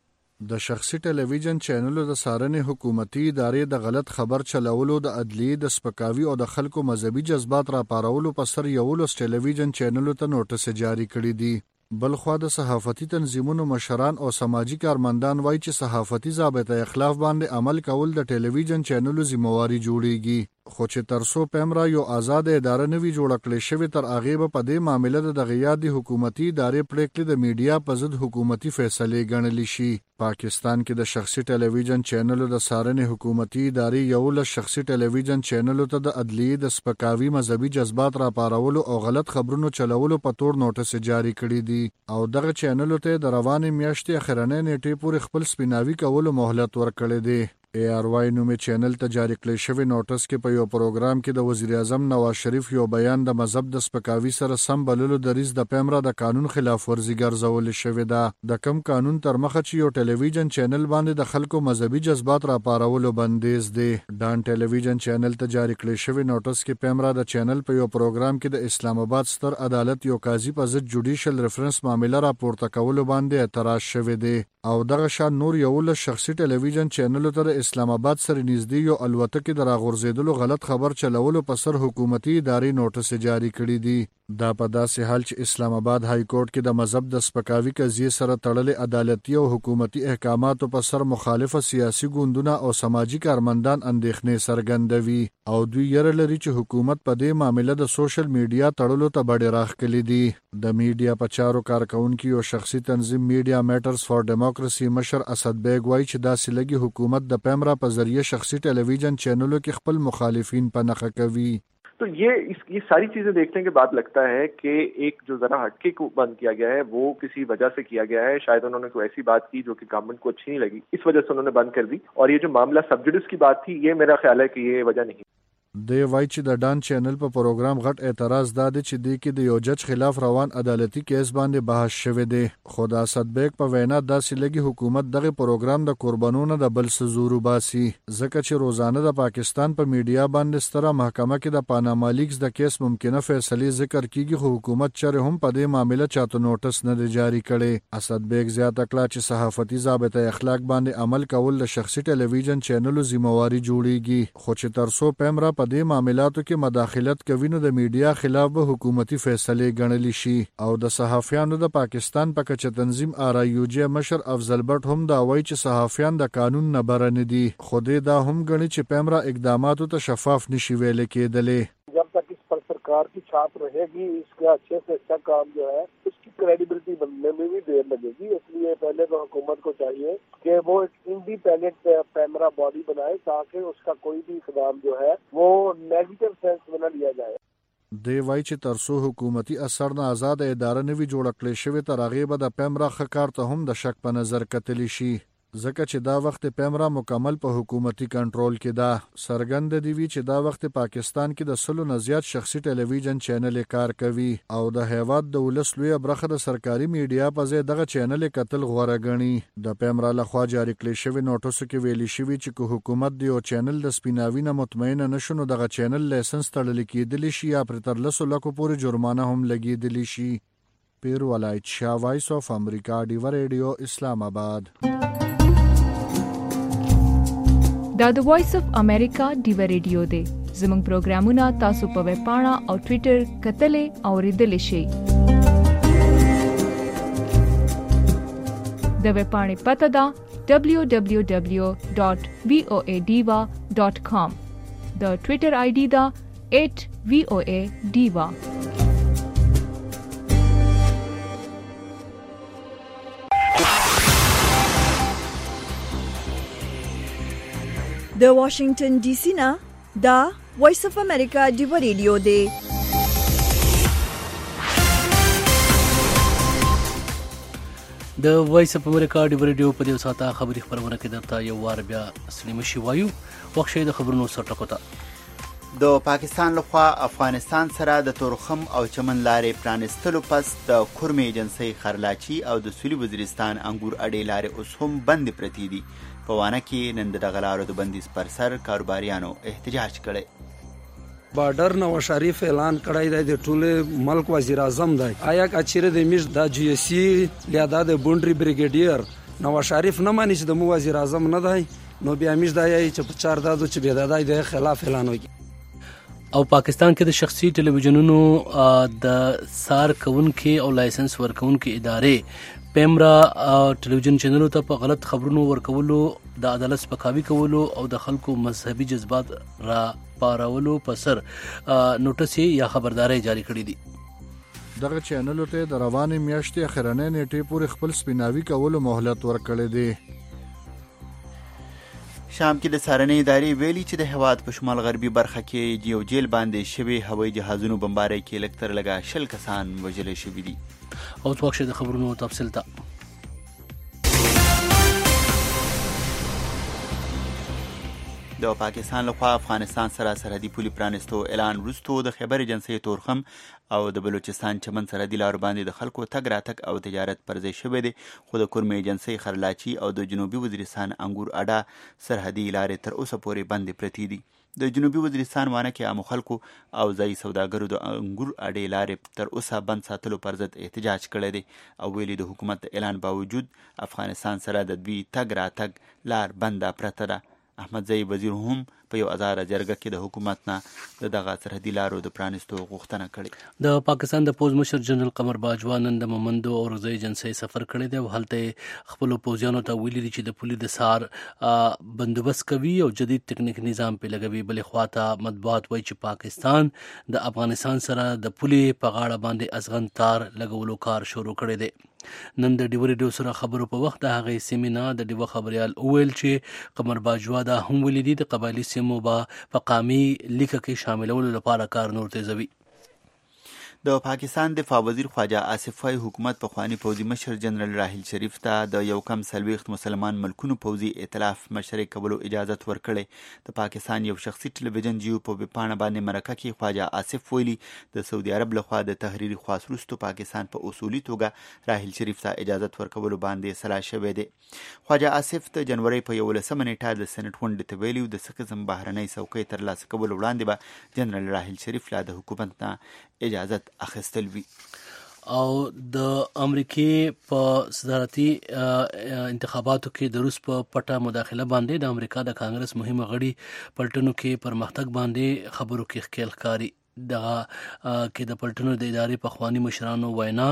د شخصي ټلویزیون چینلونو د څارنې حکومتي ادارې د غلط خبر چلولو، د عدلیې د سپکاوي او د خلکو مذهبي جذبات راپارولو په سر یو لوس ټلویزیون چینلونو ته نوټس جاری کړی دي. بل خوا د صحافتي تنظیمونو مشران او سماجی کارمندان وایي چې صحافتي ضابطه اخلاف باندې عمل کول د ټلویزیون چینلونو ذمہواری جوړیږي. خو چې ترسو پیمرا یو آزاد اداره نوي جوړ کړې شوی تر هغه به په دې معاملې د غیادي حکومتي ادارې پریکړې د میډیا په ضد حکومتي فیصله ګڼل شي. پاکستان کې د شخصي ټلویزیون چینلونو د څارنې حکومتي ادارې یو له شخصي ټلویزیون چینلونو ته د عدلیې د سپکاوي مذهبي جذبات راپارولو او غلط خبرونو چلولو په تور نوټس جاری کړی دي او دغه چینلونو ته د روانې میاشتې اخرنۍ نیټې پورې خپل سپیناوي کولو مهلت ورکړی دی. ای آر وائی نومي چینل ته جاری کړی شوی نوټس کې په یو پروګرام کې د وزیر اعظم نواز شریف یو بیان د مذهب د سپکاوي سره سم بللو دریز د پیمرا د قانون خلاف ورزي ګرځول شوی ده. د کم قانون تر مخه چې یو ټلویزیون چینل باندې د خلکو مذهبي جذبات راپارولو بندیز دی. ډان ټلویزیون چینل ته جاری کړی شوی نوټس کې پیمرا د چینل په یو پروګرام کې د اسلام آباد ستر عدالت یو قاضي په ضد جوډیشل ریفرنس معاملې راپورته کولو باندې اعتراض شوی دی او دغه شان نور یو له شخصي ټلویزیون چینلونو ته د اسلام آباد سره نږدې یو الوتکې د راغورځېدلو غلط خبر چلولو په سر حکومتي ادارې نوټس جاری کړي دي. دا په داسې حال چې اسلام آباد های کورټ کې د مذهب د سپکاوي قضیې سره تړلې عدالتي او حکومتي احکاماتو په سر مخالفه سیاسي ګوندونه او سماجی کارمندان اندېښنې څرګندوي او دوی یره لري چې حکومت په دې معاملې د سوشل میډیا تړلو ته بډې راخکلي دي. د میډیا په چارو کارکونکي او شخصي تنظیم میډیا میټرز فار ډیموکراسي مشر اسد بیگ وایي چې داسې لګي حکومت د پیمرا په ذریعہ شخصی ٹیلیویژن چینلوں کے خپل مخالفین پر نقل کوي. تو یہ اس یہ ساری چیزیں دیکھنے کے بعد لگتا ہے کہ ایک جو ذرا ہٹکے کو بند کیا گیا ہے وہ کسی وجہ سے کیا گیا ہے. شاید انہوں نے کوئی ایسی بات کی جو کہ گورنمنٹ کو اچھی نہیں لگی، اس وجہ سے انہوں نے بند کر دی. اور یہ جو معاملہ سبجڈس کی بات تھی، یہ میرا خیال ہے کہ یہ وجہ نہیں. دی وای چې د ډان چینل په پروګرام غټ اعتراض داده چې دی کې د یو جج خلاف روان عدالتي کیس باندې بحث شوه دی. خو د اسد بیگ په وینا داسې لګي حکومت دغه پروګرام د قربانونو د بل سزورو باسي، ځکه چې روزانه د پاکستان په میډیا باندې ستره محکمه کې د پاناما لیکس د کیس ممکنه فیصله ذکر کیږي، خو حکومت چره هم په دې معاملې چاته نوټس نه دی جاری کړي. اسد بیگ زیاته کړه چې صحافتي ضابطه اخلاق باندې عمل کول د شخصي ټلویزیون چینلو ذمہواری جوړیږي، خو چې ترسو پیمرا په دې معاملاتو کې مداخلت کوي نو د میډیا خلاف به حکومتي فیصله ګڼل شي. او د صحافیانو د پاکستان په کچه تنظیم آر آی یو جی مشر افضل بٹ هم دا وایي چې صحافیان د قانون نه بره نه دي، خو دې دا هم ګڼي چې پیمرا اقداماتو ته شفاف نشي ویل کېدلی. جب تک اس پر سرکار کی چھاپ رہے گی، اس کا اچھے سے اچھا کام جو ہے اس کی کریڈیبلٹی بننے میں بھی دیر لگے گی. اس لیے پہلے تو حکومت کو چاہیے کہ وہ ایک انڈیپینڈنٹ پیمرا باڈی بنائے تاکہ اس کا کوئی بھی اقدام جو ہے وہ نیگیٹو سینس میں نہ لیا جائے. دی وای چې ترسو حکومتي اثر نه آزاد اداره نوي جوړ کړې شوی تر هغه به د پیمرا خکار ته هم د شک په نظر کتلی شي. ځکه چې دا وخت پیمرا مکمل په حکومتي کنټرول کې ده. سرګند دی وی چې دا وخت پاکستان کې د سلو نه زیات شخصي ټلویزیون چینل کار کوي او د هیواد د ولس لوی برخه د سرکاري میډیا په ځای دغه چینل کتل غوړه غني. د پیمرا لخوا جاری کړی شوی نوټس کې ویلي شوی چې حکومت دی او چینل د سپیناوي نه مطمئن نشونه دغه چینل لایسنس تړل کېدلی شي یا پر تر لسو لکو پورې جرمانه هم لګېدلی شي. پیر ولایت شاه، وایس اف امریکا، ډیو ریډیو، اسلام آباد. دا د وایس اف امریکا ډیو ریډیو دی. زموږ پروګرامونه تاسو په ویب پاڼه او ټوئیټر کتلې او ریډلې شئ. د ویب پاڼې پته ده دبلیو دبلیو دبلیو ډاٹ وی او ای ډیوا ډاٹ کام. د ټوئیټر آی ډي ده ایٹ وی او ای ډیوا. د واشنگټن ډي سي نه دا وایس اف امریکا ډیو ریډیو دی. د وایس اف امریکا ډیو ریډیو په دې ساته خبري خبرونه کې درته یو وار بیا سلیمه شي وایو. وخت شي د خبرونو سرټکو ته. د پاکستان لخوا افغانستان سره د تورخم او چمن لارې پرانستلو پس د کورمې ایجنسۍ خرلاچي او د سویلي وزیرستان انګور اډې لارې اوس هم بندې پرتې دي. په وانه کې نن د دغه لارو د بندیز پر سر کاروباریانو احتجاج کړی. بارډر نواز شریف اعلان کړی دی د ټول ملک وزیر اعظم دی. آیا اچیره د میش د جی اس سی لیادا د بونډري بریګیډیر نواز شریف نه مانی چې د مو وزیر اعظم نه دی نو بیا میش دی چې په چار دادو چې بیا دای د خلاف اعلان وکړي. او پاکستان کې د شخصي ټلویزیونونو د سار کونکي او لایسنس ورکونکي ادارې پیمرا ټلویزیون چینلونو ته په غلط خبرونو ورکولو، د عدالت سپکاوي کولو او د خلکو مذهبي جذبات را پارولو په سر نوټس یا خبرداري جاری کړې دي. دغه چینلو ته د روانې میاشتې اخرنۍ نیټې پورې خپل سپیناوي کولو مهلت ورکړی دی. شام کې د څارنې ادارې ویلي چې د هیواد په شمال غربي برخه کې یو جیل باندې شوي هوایي جهازونو بمبارۍ کې لږ تر لږه شل کسان وژلي شوي دي. اوس وخت د خبرونو تفصیل ته. د پاکستان لخوا افغانستان سره سرحدي پولي پرانستو اعلان وروسته د خیبر ایجنسۍ تورخم او د بلوچستان چمن سرحدي لارو باندې د خلکو تګ راتګ او تجارت پر ځای شوی دی. خو د کورمې ایجنسۍ خرلاچي او د جنوبي وزیرستان انګور اډه سرحدي لارې تر اوسه پورې بندې پرتې دي. د جنوبي وزیرستان وانه کې عامو خلکو او ځایي سوداګرو د انګور اډې لارې تر اوسه بند ساتلو پر ضد احتجاج کړی دی او ویلي د حکومت د اعلان باوجود افغانستان سره د دوی تګ راتګ لار بنده پرته ده. احمد زئی وزیر هم په یو ازاره جرګه کې د حکومت نه د دغه سرحدي لارو د پرانستو غوښتنه کړې. د پاکستان د پوز مشر جنرال قمر باجوا نن د مومندو او رضای ایجنسۍ سفر کړی دی او هلته خپل پوزیانو ته ویلي دي چې د پولي د سار بندوبست کوي او جدید تکنیک نظام په لګوي. بلې خواته مطبوعات وایي چې پاکستان د افغانستان سره د پولي په غاړه باندې ازغن تار لګولو کار شروع کړی دی. نن د ډیو ریډیو سره خبرو په وخت د هغې سیمې نه د ډیو خبریال وویل چې قمر باجوا دا هم ویلي دي د قبایلي سیمو به په قامي لیکه کې شاملولو لپاره کار نور تیزوي. د پاکستان دفاع وزیر خواجه آصف فای حکومت پخوانی پوځي مشر جنرال راحیل شریف ته د یو کم څلوېښت مسلمان ملکونو پوځي ائتلاف مشرۍ کولو اجازت ورکړی. د پاکستان یو شخصي ټلویزیون جیو په ویبپاڼه باندې مرکه کې خواجه آصف ویلي د سعودي عرب لخوا د تحریري خواص وروسته پاکستان په اصولي توګه راحیل شریف ته اجازت ورکولو باندې سلا شوی دی. خواجه آصف د جنوري په یولسمه نیټه د سېنټ غونډې ته ویلي د څه قسم بهرنۍ څوکۍ ترلاسه کولو وړاندې به جنرال راحیل شریف لا د حکومت نه اجازت اخیستل وي. او د امریکای په صدارتي انتخاباتو کې د روس په پټه مداخله باندې د امریکا د کانګرس مهمه غړي پلټنو کې پرمختګ باندې خبرو کې ښکیل ښکاري. دغه کې د پلټنو د ادارې پخواني مشرانو وینا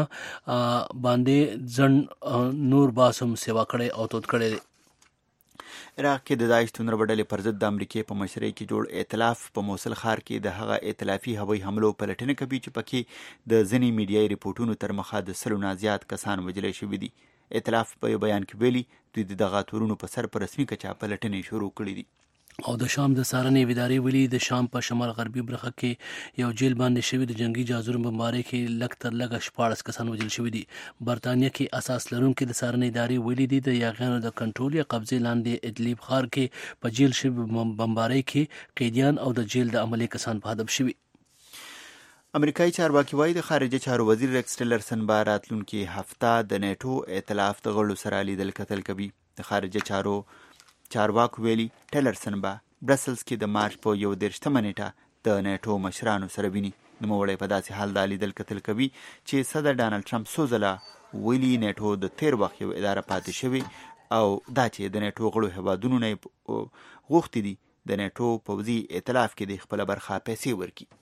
باندې ځن نور باسم سیوا کړی او تود کړی دی. عراق کې د داعش تونره ډلې پر ضد د امریکای په مشرۍ کې جوړ ائتلاف په موصل ښار کې د هغه ائتلافي هوایي حملو پلټنه کوي چې پکې د ځینې میډیایي ریپورټونو تر مخه د سلو نه زیات کسان وژلي شوي دي. ائتلاف په یو بیان کې ویلي دوی د دغه تورونو په سر په رسمي کچه پلټنې شروع کړې دي. او د شام د سارنې ادارې ویلي د شام په شمال غربي برخه کې یو جیل باندې شوی د جنگي جازورو بمبارۍ کې لږ تر لږه شپاړس کسان وژل شوي دي. برتانیه کې اساس لرونکي د سارنې ادارې ویلي دي د یاغیانو د کنټرول یا قبضې لاندې ادلیب ښار کې په جیل شوي بمبارۍ کې قیدیان او د جیل د عملي کسان په هدف شوي. امریکایي چارواکي وایي د خارجه چارو وزیر ریکس ټیلرسن به راتلونکي هفته د نیټو ائتلاف د غړو سره لیدل کتل کوي. د خارجه چارو چارواکو ویلي ټیلرسن به برسلز کې د مارچ په یو دېرشمه نیټه د نیټو مشرانو سره ویني. نوموړی په داسې حال دا لیدل کتل کوي چې صدر ډانلډ ټرمپ څو ځله ویلي نیټو د تیر وخت یو اداره پاتې شوې او دا چې د نیټو غړو هیوادونو نه غوښتي دي د نیټو پوځي ائتلاف کې د خپله برخه پیسې ورکړي.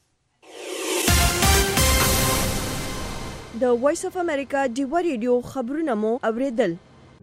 د وایس اف امریکا ډیوه ریډیو خبرونه مو اوریدل.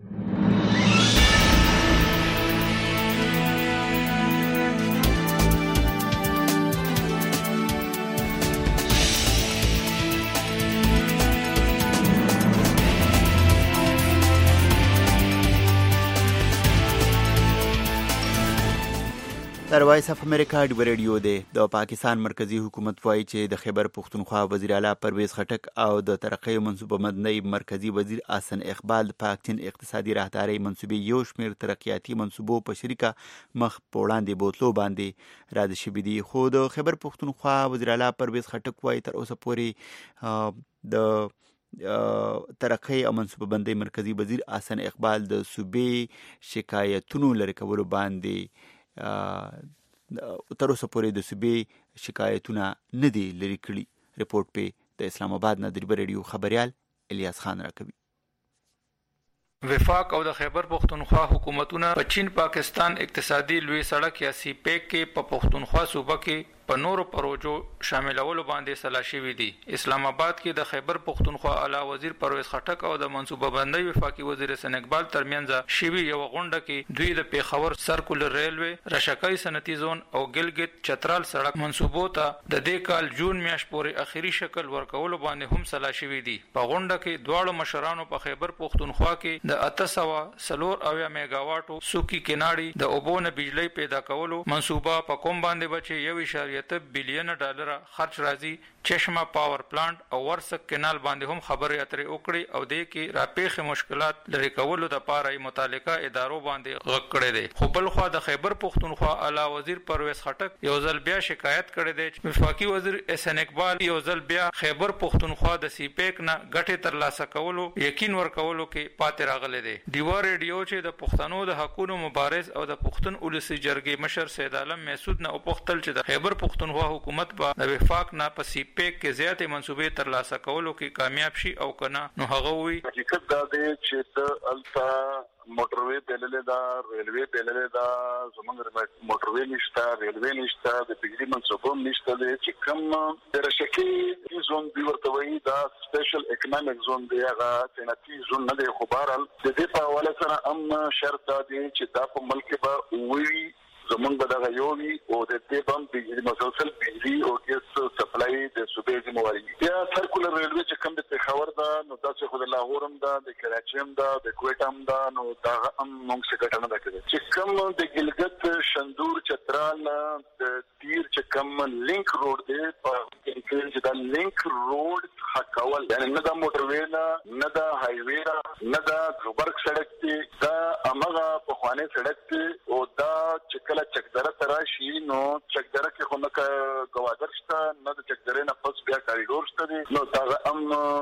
در وایس اف امریکا ډیوه ریډیو دی. د پاکستان مرکزی حکومت وایي چې د خیبر پختونخوا وزیر اعلی پرویز خټک او د ترقۍ منصوبه مدنۍ مرکزی وزیر احسن اقبال د پاکستان اقتصادي راهدارۍ منصوبې یو شمېر ترقیاتي منصوبو په شریکه مخ په وړاندې بوتلو باندې راضي شوي دي. خو د خیبر پختونخوا وزیر اعلی پرویز خټک وایي تر اوسه پورې د ترقۍ او منصوبه بندۍ مرکزی وزیر احسن اقبال د صوبې شکایتونو لرې کولو باندې تر اوسه پورې د صوبې شکایتونه نه دي لرې کړي. رپورټ په د اسلام آباد نه د ډیوه ریډیو خبریال الیاس خان راکوي. وفاق او د خیبر پختونخوا حکومتونه په چین پاکستان اقتصادي لوی سړک یا سی پیک کې په پختونخوا صوبه کې په نورو پروژو شاملولو باندې سلا شوي دي. اسلام آباد کې د خیبر پختونخوا اعلی وزیر پرویز خټک او د منصوبه بندۍ وفاقي وزیر حسن اقبال ترمنځ شوي یو غونډه کې دوی د پیښور سرکولر ریلوی، رشکای صنعتي زون او ګلګت چترال سړک منصوبو ته د دې کال جون میاشت پورې اخیری شکل ورکولو باندې هم سلا شوي دي. په غونډه کې دواړو مشرانو په خیبر پختونخوا کې د اته سوه څلور اویا میګاواټو سوکي کناړي د اوبو نه بجلی پیدا کولو منصوبه په کوم باندې بچي یو اشاریه بلین ډالر خرچ راځي. چشمه پاور پلانټ او ورسک کینال باندې هم خبرې اترې وکړي او د کې راپېښې مشکلات لرې کولو د پاره متعلقه ادارو باندې غږ کړی دی. خو بل خوا د خیبر پختونخوا اعلی وزیر پرویز خټک یو ځل بیا شکایت کړی دی چې وفاقي وزیر حسن اقبال یو ځل بیا خیبر پختونخوا د سی پیک نه ګټې ترلاسه کولو یقین ورکولو کې پاتې راغلی دی. ډیوه ریډیو چې د پښتنو د حقونو مبارز او د پښتون ولسي جرګې مشر سید عالم مسعود نه وپوښتل چې د خیبر پختونخوا حکومت به د وفاق نه په سی پیک کې زیاتې منصوبې ترلاسه کولو کې کامیاب شي او کنه. نو هغه وی حقیقت دا دی چې د التا موټروي بللې دا ریلوي بللې دا زمونږ موټروي نشته، ریلوي نشته، د بجلی منصوبه نشته چې کوم د رشکې زون دی ورته وایي دا سپیشل اکونومیک زون دی، هغه صنعتي زون نه دی. خو بهرحال د دې په حواله سره هم شرط دا دی چې دا په ملک به ووي زمون به دغه یو وي او د دې بم بجلی مسلسل بجلی او ګیس سپلای د صوبې ذمہواری. بیا سرکولر ریلوی چې کوم د پیښور ده نو داسې خو د لاهور هم ده، د کراچۍ هم ده، د کویټ هم ده، نو دا هم موږ څه ګټه نه ده کړې. چې کوم د ګلګت شندور چترال د تیر چې کوم لینک روډ دی په کې چې دا لینک روډ حقول یعنی نه دا موټروي نه دا هایوي نه دا ګوبرګ سړک دی، دا امغه په خوانې سړک دی او دا چې چکدره تراشي نو چکدره کې خو نه گوادر شته نه د چکدره نه پس بیا کاریډور شته دی. نو دا هم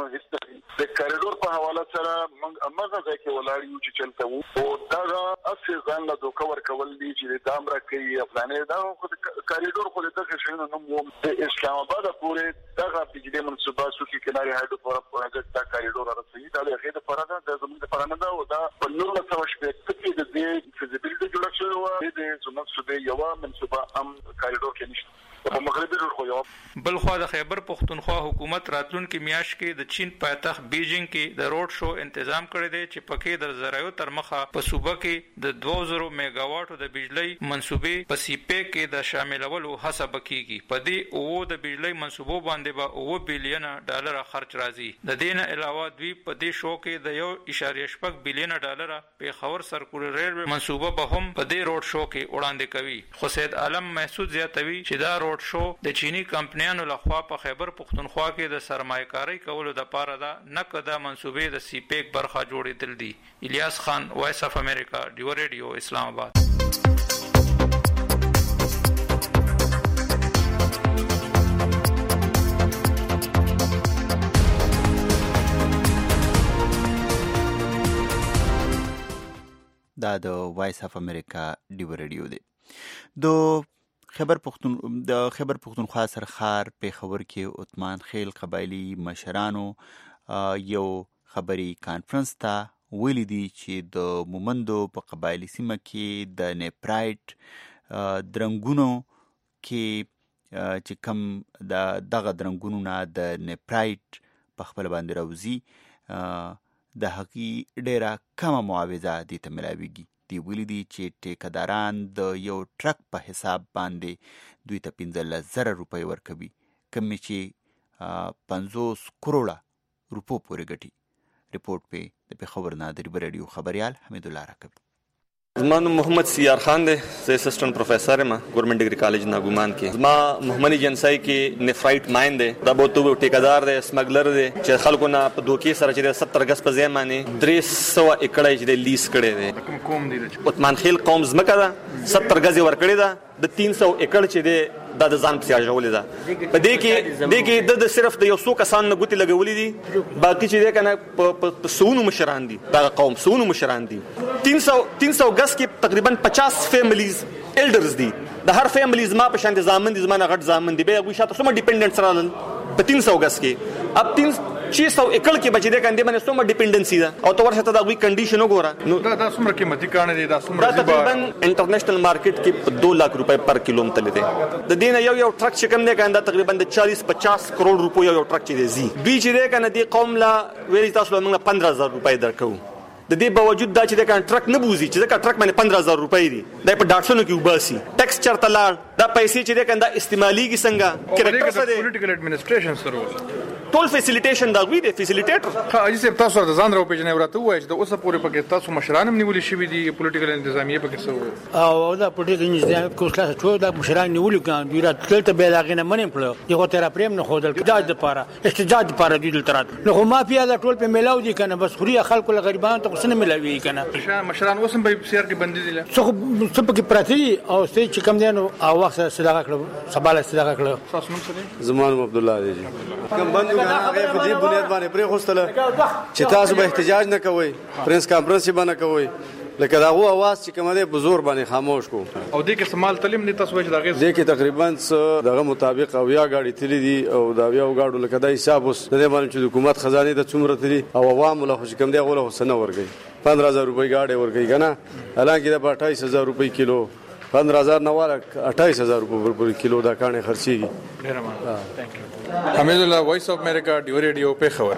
هیڅ د کاریډور په حواله سره موږ امغه ځای کې ولاړ یو چې چلته وو او دا اصل ځان له دوکه ورکول دي چې د امر کوي افغانې دا خو کاریډور خو دغه شنو نوم وو د اسلام آباد پورې دغه بجلی منصوبه سوکي کناري هایډرو پروجیکټ دا کاریډور راځي دا له غیر فرانه د زموږ د فرانه دا او دا په نور څه شپه کې د دې فیزیبিলিټي جوړ شوی و د زموږ صوبې یو منصوبه هم کاریډور کې نشته. په مغربي لور خو یو. بل خو د خیبر پختونخوا حکومت راتلونکي میاشت کې د چین پایتخت بیجینګ کې د روډ شو تنظیم کړی دی چې پکې د زراعو تر مخه په صوبه کې د دوه زره میگا واټو د بجلی منسوبې په سی پی کې د شاملولو هڅه وکړي. په دې او د بجلی منسوبو باندې به او بلین ډالر خرچ راځي. د دې نه علاوه دوی په دې شو کې د یو اشاریه شپږ بلین ډالر په خبر سرکولر ریلوی منسوبه به هم په دې روډ شو کې وړاندې کوي. خو سید عالم محسود زیاتوي چې دا روډ شو د چینی کمپنیانو لخوا په خیبر پختونخوا کې د سرمایه‌کاري کولو د پاره ده، نه کدا منسوبې د سی پیک برخه جوړېدل دي. الیاس خان، وایس اف امریکا، ډیو ریډیو، اسلام آباد. دا د وایس اف امریکا ډیو ریډیو دی. دو خبر پختون د خبر پختونخوا سرخار په خبر کې عثمان خیل قبایلی مشرانو یو خبري کانفرنس ته ویلي دي چې د مومندو په قبایلی سیمه کې د نیپرایټ درنګونو کې چې کم د دغه درنګونو نه د نیپرایټ په خپل باندې راوځي د حقي ډیره کمه معاوضه دي ته ملاویږي. دی ویلي دي چې ټیکداران د یو ټرک په حساب باندې دوی ته پنځلس زره روپۍ ورکوي، کمې چې پنځوس کروړه روپو پورې ګټي. رپورټ په د پېښور نه د ریډیو خبريال حمید الله راکوي. زما نوم محمد سیار خان دی، زه اسسټنټ پروفیسر یم ګورنمنت ډیګري کالج ناګومان کې. زما محمد جنسای کې نیفرایټ ماین دی، دا به تو ټیکدار دی، سمګلر دی چې خلکو نه په دوکې سره چې ستر غس په ځای باندې درې سوه ایکړه چې لیز کړی دی. کوم دی عثمان خیل قوم زمکه ده ستر غز ورکړی ده، د تین سوه ایکړ چې دی دا د ځان په اجازولې ده. په دې کې دې کې د صرف د یو څو کسان نه ګوتې لګولې دي، باقي چې دی کنه په سونو مشران دي، دا قوم سونو مشران دي. تین سوه غس کې تقریبا پچاس فیملیز ایلډرز دي. د هر فیملیز ما په شان دي زامن دي، زما نه غټ زامن دي، به هغوی شاته څومره ډیپینډنټ سره په تین سوه غس کې. اب تین چھ سو ایکڑ کې بچی دې کاندې باندې څومره ډیپینډنسي ده او تو ورته دا غوي کنډیشن وګوره. نو دا د څومره قیمتي کانه دي، دا څومره دا تقریبا انټرنیشنل مارکیټ کې دو لک روپے پر کیلو متل دي. د دین یو یو ټرک چې کوم دی کنده تقریبا د چالیس پچاس کروڑ روپے یو ټرک چې دی زی دوی چې دی کنه دی قوم لا ویل تاسو موږ پندرہ هزار روپے درکو. د دې باوجود دا چې د کان ټرک نه بوزي چې دا ټرک باندې پندرہ هزار روپے دي، دا په ډاټسونو کې وباسي ټیکس چرته لاړ، دا پیسې چې د کنده استعماليږي څنګه کریکټر سره پولیټیکل اډمنسټریشن سره ټول فیسیلیټیشن دا غوي دی فیسیلیټیټر. ها اجي سپ تاسو د ځان راو پیژنې ورته وایي چې د اوسه پورې پکې تاسو مشران هم نیولې شوی دي، پولیټیکل انتظامیه پکې سو او دا پولیټیکل انتظامیه کوسلا ټول د مشران نیولې کان دوی راتل ته به لاغې نه منې پړو یو تر پریم نه خودل د لپاره احتجاج لپاره دوی ترات نو ما پیاده ټول په میلاو دي کنه بس خوري خلکو غریبانو ته څه ملاوي کنه. مشران اوسم به سیر کې بندي دي څه څه پکې پراتی او څه چې کم دي نو او وخت صدقه کړو سباله صدقه کړو. تاسو نوم څه دي؟ زمان عبد الله دی. کوم بندو غنا هغه په دې بنیاد باندې پرې خوستله چې تاسو به احتجاج نه کوئ، پرنس کانفرنس باندې کوئ، لکه داغو आवाज چې کوم دی په زور باندې خاموش کو. او دې کې سمال تلم نه تاسو وایي دغه دې کې تقریبا دغه مطابق او یا غاړي تللی دي او دا بیا غاړو لکه دا حساب اوس د دې باندې چې حکومت خزانه د څومره تللی او عوام له خوش کم دی غوله حسنه ورګي پندرہ هزار روپۍ غاړي ورګي کنه، حالانکه دا اٹھائیس ہزار روپۍ کیلو پندرہ ہزار نواله اٹھائیس ہزار روپۍ پر کیلو دا کانه خرچيږي. ډیر مننه. ثانک یو. حمید الله، وایس اف امریکا، ډیو ریډیو، پېښور.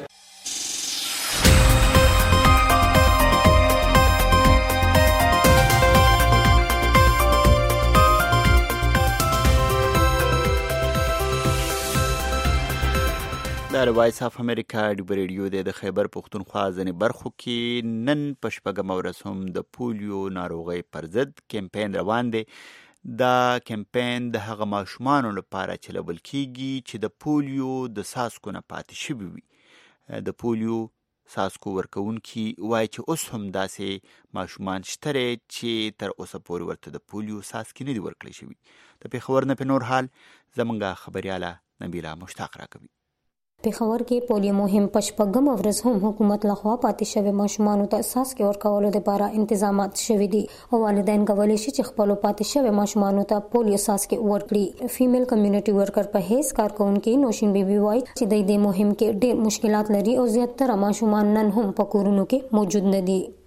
د وایس اف امریکا ډیو ریډیو د خیبر پختونخوا ځنې برخو کې نن په شپږمه ورځ هم د پولیو ناروغۍ پر ضد کمپاین روان دی. دا کمپاین د هغه ماشومانو لپاره چلول کیږي چې د پولیو د څاڅکو نه پاتې شوي وي. د پولیو څاڅکو ورکوونکي وایي چې اوس هم داسې ماشومان شته چې تر اوسه پورې ورته د پولیو څاڅکي نه دي ورکړل شوي. د پېښور نه په نور حال زموږ خبریاله نبیله مشتاق راکوي. پېښور کې پولیو مهم پشپږم ورځ هم حکومت لخوا پاتې شوی ماشومانو ته څاڅکي ورکولو لپاره انتظامات شوي دي او والدین کولی شي چې خپل پاتې شوی ماشومانو ته پولیو څاڅکي ورکړي. فیمیل کمیونټي ورکر په هیڅ کارکونکو نوشین بیبي وایي چې د دې مهم کې ډېر مشکلات لري او زیاتره ماشومان نن هم په کورونو کې موجود نه دي.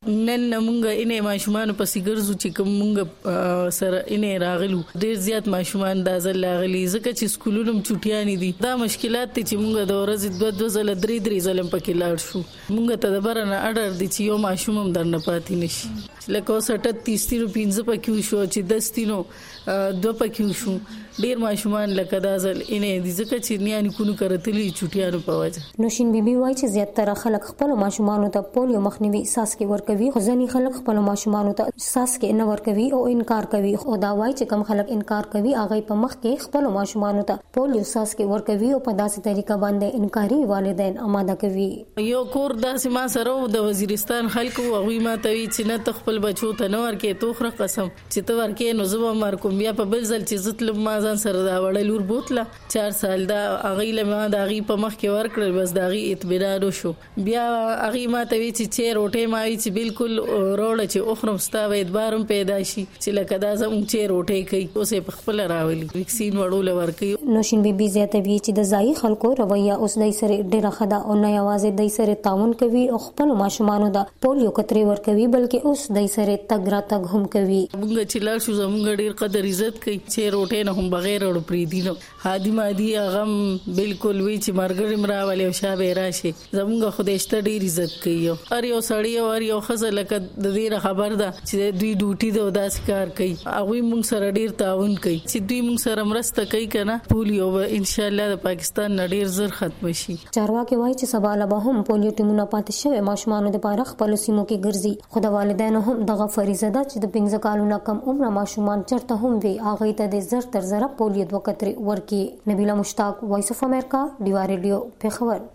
نن مونږ انې ماشومان په سیګرزو چې کوم مونږ سره انې راغلو ډیر زیات ماشومان د ځل راغلي ځکه چې سکولونو چټیانې دي دا مشکلات چې مونږ د ورځې دوه دوه ځله درې درې ځله پکې لاړ شو مونږ ته د برنه اډر دي چې یو ماشوم هم درنه پاتې نشي لکه سټ تیس پنځه پکې شو چې دس تینو دوه پکې شو ډیر ماشومان لکه دا ځل انې دي ځکه چې نیانی کونو کرتلی چټیانو په وجه نوشین بیبي وایي چې زیاتره خلک خپل ماشومان ته پولیو مخنیوي ساسکي ورکوي خو ځینې خلک خپل ماشومان ته ساسکي نه ورکوي او انکار کوي خو دا وایي چې کم خلک انکار کوي هغه په مخ کې خپل ماشومان ته پولیو ساسکي ورکوي او په داسې طریقه باندې انکاري والدین آماده کوي یو کور داسې ما سره د وزیرستان خلکو هغه ما ته وی چې نه خپل بچو ته نه ورکې توخره قسم چې ته ورکې نو زه مر کوم بیا په بل ځل چې زتل ما ځان سره دا وړل ور بوتله چار سال دا اغه له ما دا غي په مخ کې ورکړل بس دا غي اطمینان شو بیا اغه ما ته وی چې چیر روټه ما وی چې بالکل روړ چې اخرم ستاوي ادبارم پیدا شي چې لکه دا زم چیر روټه کوي اوسه په خپل راولي ویکسین وړول ورکي نوشین بیبي زیاته وی چې د ځای خلکو رویه اوس دای سره ډیره خدا او نه یوازې دای سره تعاون کوي او خپل ماشومان د پولیو کتري ورکوي بلکې اوس دای سره تګ را تګ هم کوي موږ چې لا شو زموږ ډیر قدر عزت کوي چې روټه نه هم بغیر وړ پری دي نو هادي مادي غم بالکل وی چې مرګریم راولې او شابه راشي زموږ خدایشته ډیر عزت کوي او یو سړی او یو خزه لکه د دې خبر ده چې دوی ډیوټي د وداس کار کوي هغه موږ سره ډیر تعاون کوي چې دوی موږ سره مرسته کوي کنه پولیو ان شاء الله د پاکستان ډیر زر ختم شي چارواکي وایي چې سبا به هم پولیو ټیمونه پاتې شوی ماشومان د پاره خپل سیمو کې ګرځي خو د والدینو هم دغه فریضه ده چې د پنځه کالونو کم عمر ماشومان چرته هم وي هغه ته د زر تر زر پولیو دوه کتري ورکی نبیلا مشتاق وایس اف امریکا دیوا ریډیو پیښور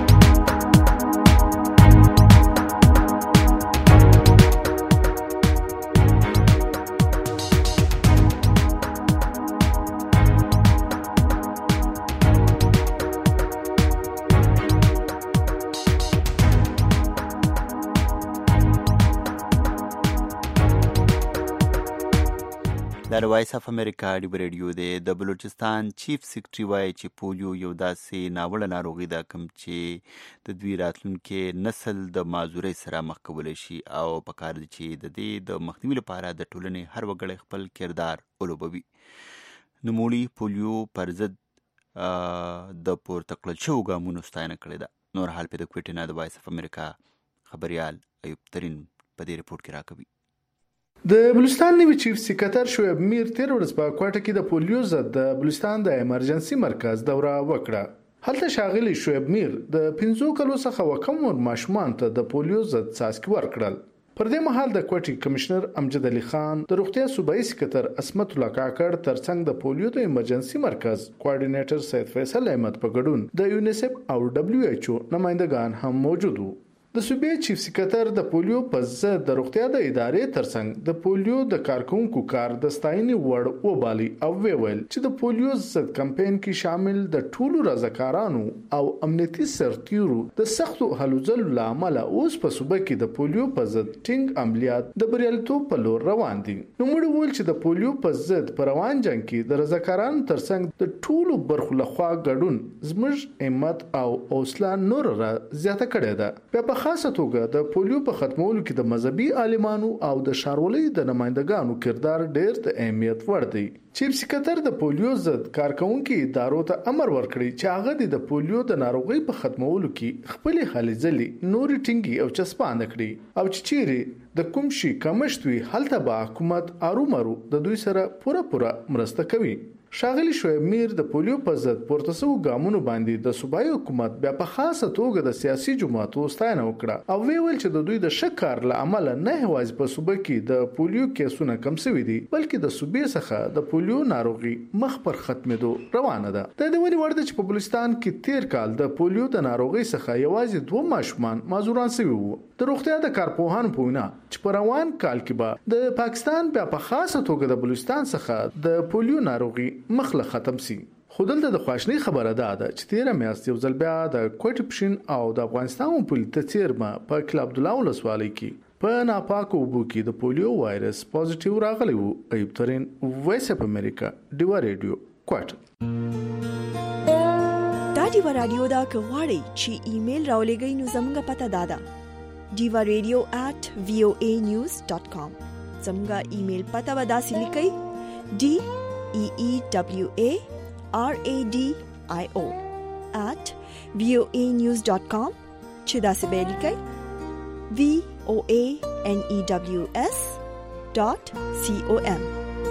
د وایس اف امریکا د ریډیو د بلوچستان چیف سیکریټری وایي چې پولیو یو داسې ناوړه ناروغي ده کوم چې د دوی راتلونکي نسل د معذورۍ سره مخ کولی شي او پکار دي چې د دې د مخنیوي لپاره د ټولنې هر وګړی خپل کردار ولوبوي نوموړي پولیو پر ضد د پورته کړل شوو ګامونو ستاینه کړې ده نور حال په د کوټې نه د وایس اف امریکا خبريال ایوب ترین په دې رپورټ کې راکوي د بلوچستان نوی چیف سیکریټر شعیب میر تیر ورځ په کوټه کې د پولیو ضد د بلوچستان د ایمرجنسي مرکز دوره وکړه هلته ښاغلي شعیب میر د پنځو کلو څخه وکم عمر ماشومان ته د پولیو ضد څاڅکي ورکړل پر دې مهال د کوټې کمشنر امجد علي خان د روغتیا صوبایي سکرټر اسمت الله کاکړ ترڅنګ د پولیو د ایمرجنسي مرکز کوارډینیټر سید فیصل احمد په ګډون د یونیسف او دبليو ایچ او نمائندگان هم موجود وو د صوبې چیف سیکریټر د پولیو په ضد د روغتیا د ادارې ترڅنګ د پولیو د کارکونکو کار د ستاینې وړ وبالي او ویل چې د پولیو ضد کمپاین کې شامل د ټولو رضاکارانو او امنیتي سرتیرو د سختو هلو ځلو لامل اوس په صوبې کې د پولیو په ضد ټینګ عملیات د بریالیتوب په لور روان دي نو موږ ویل چې د پولیو په ضد پر روان جنگ کې د رضاکارانو ترڅنګ د ټولو برخو لخوا ګډون زموږ همت او حوصله نور را زیاته کړې ده په خاصه توګه د پولیو په ختمولو کې د مذهبي عالمانو او د ښاروالۍ د نمائندګانو کردار ډېر د اهمیت وړ دی چیف سیکریټر د پولیو ضد کارکونکو ادارو ته امر ورکړی چې هغه د پولیو د ناروغۍ په ختمولو کې خپل هلې ځلې نوري ټینګي او چسپاند کړي او چې چیرې د کوم شي کمشت وي هلته به حکومت ارومرو د دوی سره پوره پوره مرسته کوي ښاغلي شعیب میر د پولیو په ضد پورته شوو ګامونو باندې د صوبایي حکومت بیا په خاصه توګه د سیاسي جماعتو ستاینه وکړه او ویل چې د دوی د ښه کار له امله نه یوازې په صوبه کې د پولیو کیسونه کم شوي دي بلکې د صوبې څخه د پولیو ناروغي مخ پر ختمېدو روانه ده د دې ونې وړ ده چې په بلوچستان کې تیر کال د پولیو د ناروغۍ څخه یوازې دوه ماشومان معذوران شوي وو د روغتیا د کارپوهانو په وینا چې په روان کال کې به د پاکستان بیا په خاصه توګه د بلوچستان څخه د پولیو ناروغي مخله ختم سي خو دلته د خواشنۍ خبره ده چې تیر میاشت یو ځل بیا د کوټ پښین او د افغانستان په تیرمه په کلب عبدالله ولسوالۍ کې په ناپاکو اوبو کې د پولیو وایرس پوزټیو راغلی وو ایوب ترین وایس اف امریکا دیوا ریډیو کوټ دا دیوا رادیو دا کغواړي چې ایمیل راولېږئ نو زموږه پته دادا diva radio at voa news dot com. زموږه ایمیل پته و داسې لیکئ d e e w a r a d i o at voa news dot com چې داسې به لیکئ v o a n e w s dot com.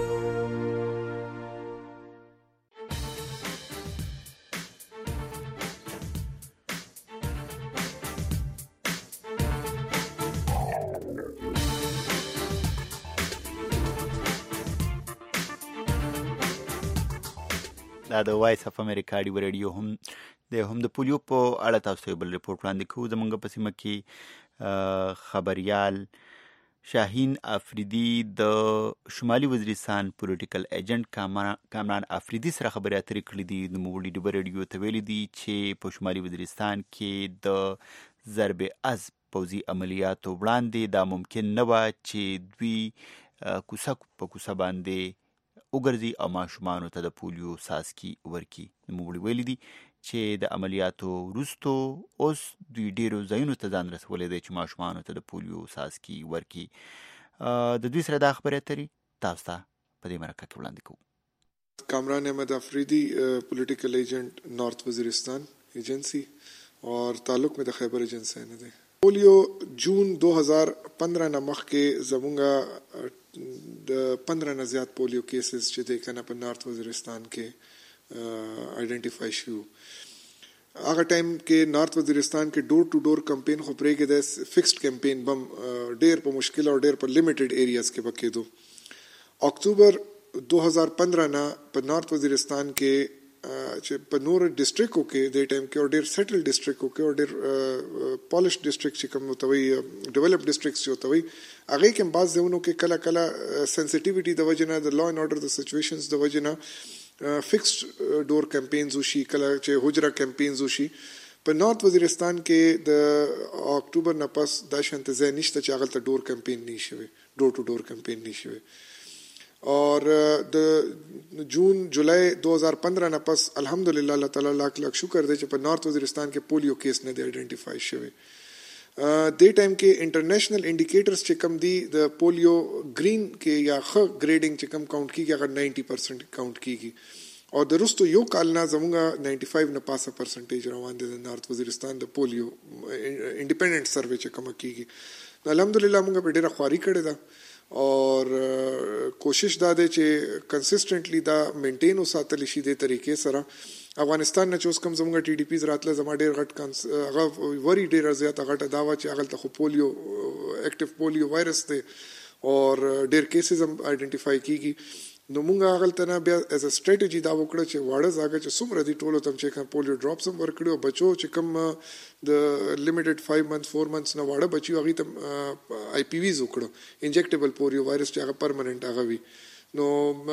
دا د وایس اف امریکا ډیو ریډیو هم د هم د پولیو په اړه تاسو ته بل ریپورت وړاندې کوو. زمونږ په سیمه کې خبريال شاهین افریدي د شمالي وزیرستان پولیټیکل ایجنټ کامران افریدي سره خبرې اترې کړې دي. د موږ ډیو ریډیو ته ویلي دي چې په شمالي وزیرستان کې د ضرب عضب پوځي عملیاتو وړاندې دا ممکن نه و چې دوی کوڅه په کوڅه باندې وګرځي او ماشومانو ته د پولیو څاڅکي ورکړي. نوموړي ویلي دي چې د عملیاتو وروستو اوس دوی ډېرو ځایونو ته ځان رسولی دی چې ماشومانو ته د پولیو څاڅکي ورکړي. د دوی سره دا خبرې اترې تاسو ته په دې مرکه کې وړاندې کوو. کامران احمد افریدی پولیټیکل ایجنٹ نارتھ وزیرستان ایجنسی اور تعلق میں د خیبر ایجنسی نه دی. پولیو جون دو ہزار پندرہ نه مخکې زمونږه د پندرہ نه زیات پولیو کیسز چې دی کنه په نارتھ وزیرستان کې آئیډینټیفای شو. هغه ټایم کې نارتھ وزیرستان کې ډور ټو ډور کمپین خو پرې کې د فکسډ کمپین بم ډیر په مشکل او ډیر په لیمیټډ ایریاز کې پکېدو. اکتوبر دو ہزار پندرہ نه په نارتھ وزیرستان کې چې په نور ډسټریکټو کې د ټایم کې او ډیر سیټل ډسټریکټو کې او ډیر پالش ډسټریکټ چې کوم وتوي ډیولپ ډسټریکټس چې وتوي هغه کې بعض ځایونو کې کله کله سنسټیویټي د وجنه د لا اینڈ اورډر د سچويشنز د وجنه فکسډ ډور کمپینز وشي کله چې حجره کمپینز وشي. په نارتھ وزیرستان کې د اکتوبر نه پس د شانت ځای نشته چې هغه ته ډور کمپین نشي ډور ټو ډور کمپین نشي. اور د جون جولائی دو ہزار پندرہ نه پس الحمدلله الله تعالی لاکھ لاکھ شکر دی چې په نارتھ وزیرستان کې پولیو کیس نه دی آئیډینټیفای شوی. د ټایم کې انټرنیشنل انډیکیټرز چې کم دی د پولیو گرین کې یا خ گریډینګ چې کم کاونټ کیږي هغه نائنٹی پرسنٹ کاونټ کیږي او د رستو یو کال نه زموږه نائنٹی فائیو نه پاسه پرسنټیج روان دي د نارتھ وزیرستان د پولیو انډیپندنٹ سروے چې کم کیږي. الحمدلله موږ په ډیره خواري کړې ده اور کوشش دا دی چې کنسسټنټلی دا مینټین وساتل شي د طریقې سره. افغانستان نه چې اوس کم زموږه ټي ډي پیز راتله زما ډېر غټ هغه وری ډېر زیات غټه دا و چې هغه ته خو پولیو اکټیو پولیو وایرس دی اور ډېر کیسز هم آئیډینټیفای کیږي. نو موږ هغه ته نه بیا ایز ا سټریټجی دا وکړه چې واړه ځاګه چې څومره دي ټولو تم چې کوم پولیو ډراپس هم ورکړو بچو چې کوم د لیمیټډ فائیو منث فور منث نه واړه بچي هغه ته آی پی ویز وکړو انجیکټیبل پولیو وایرس چې هغه پرمننٹ هغه وي. نو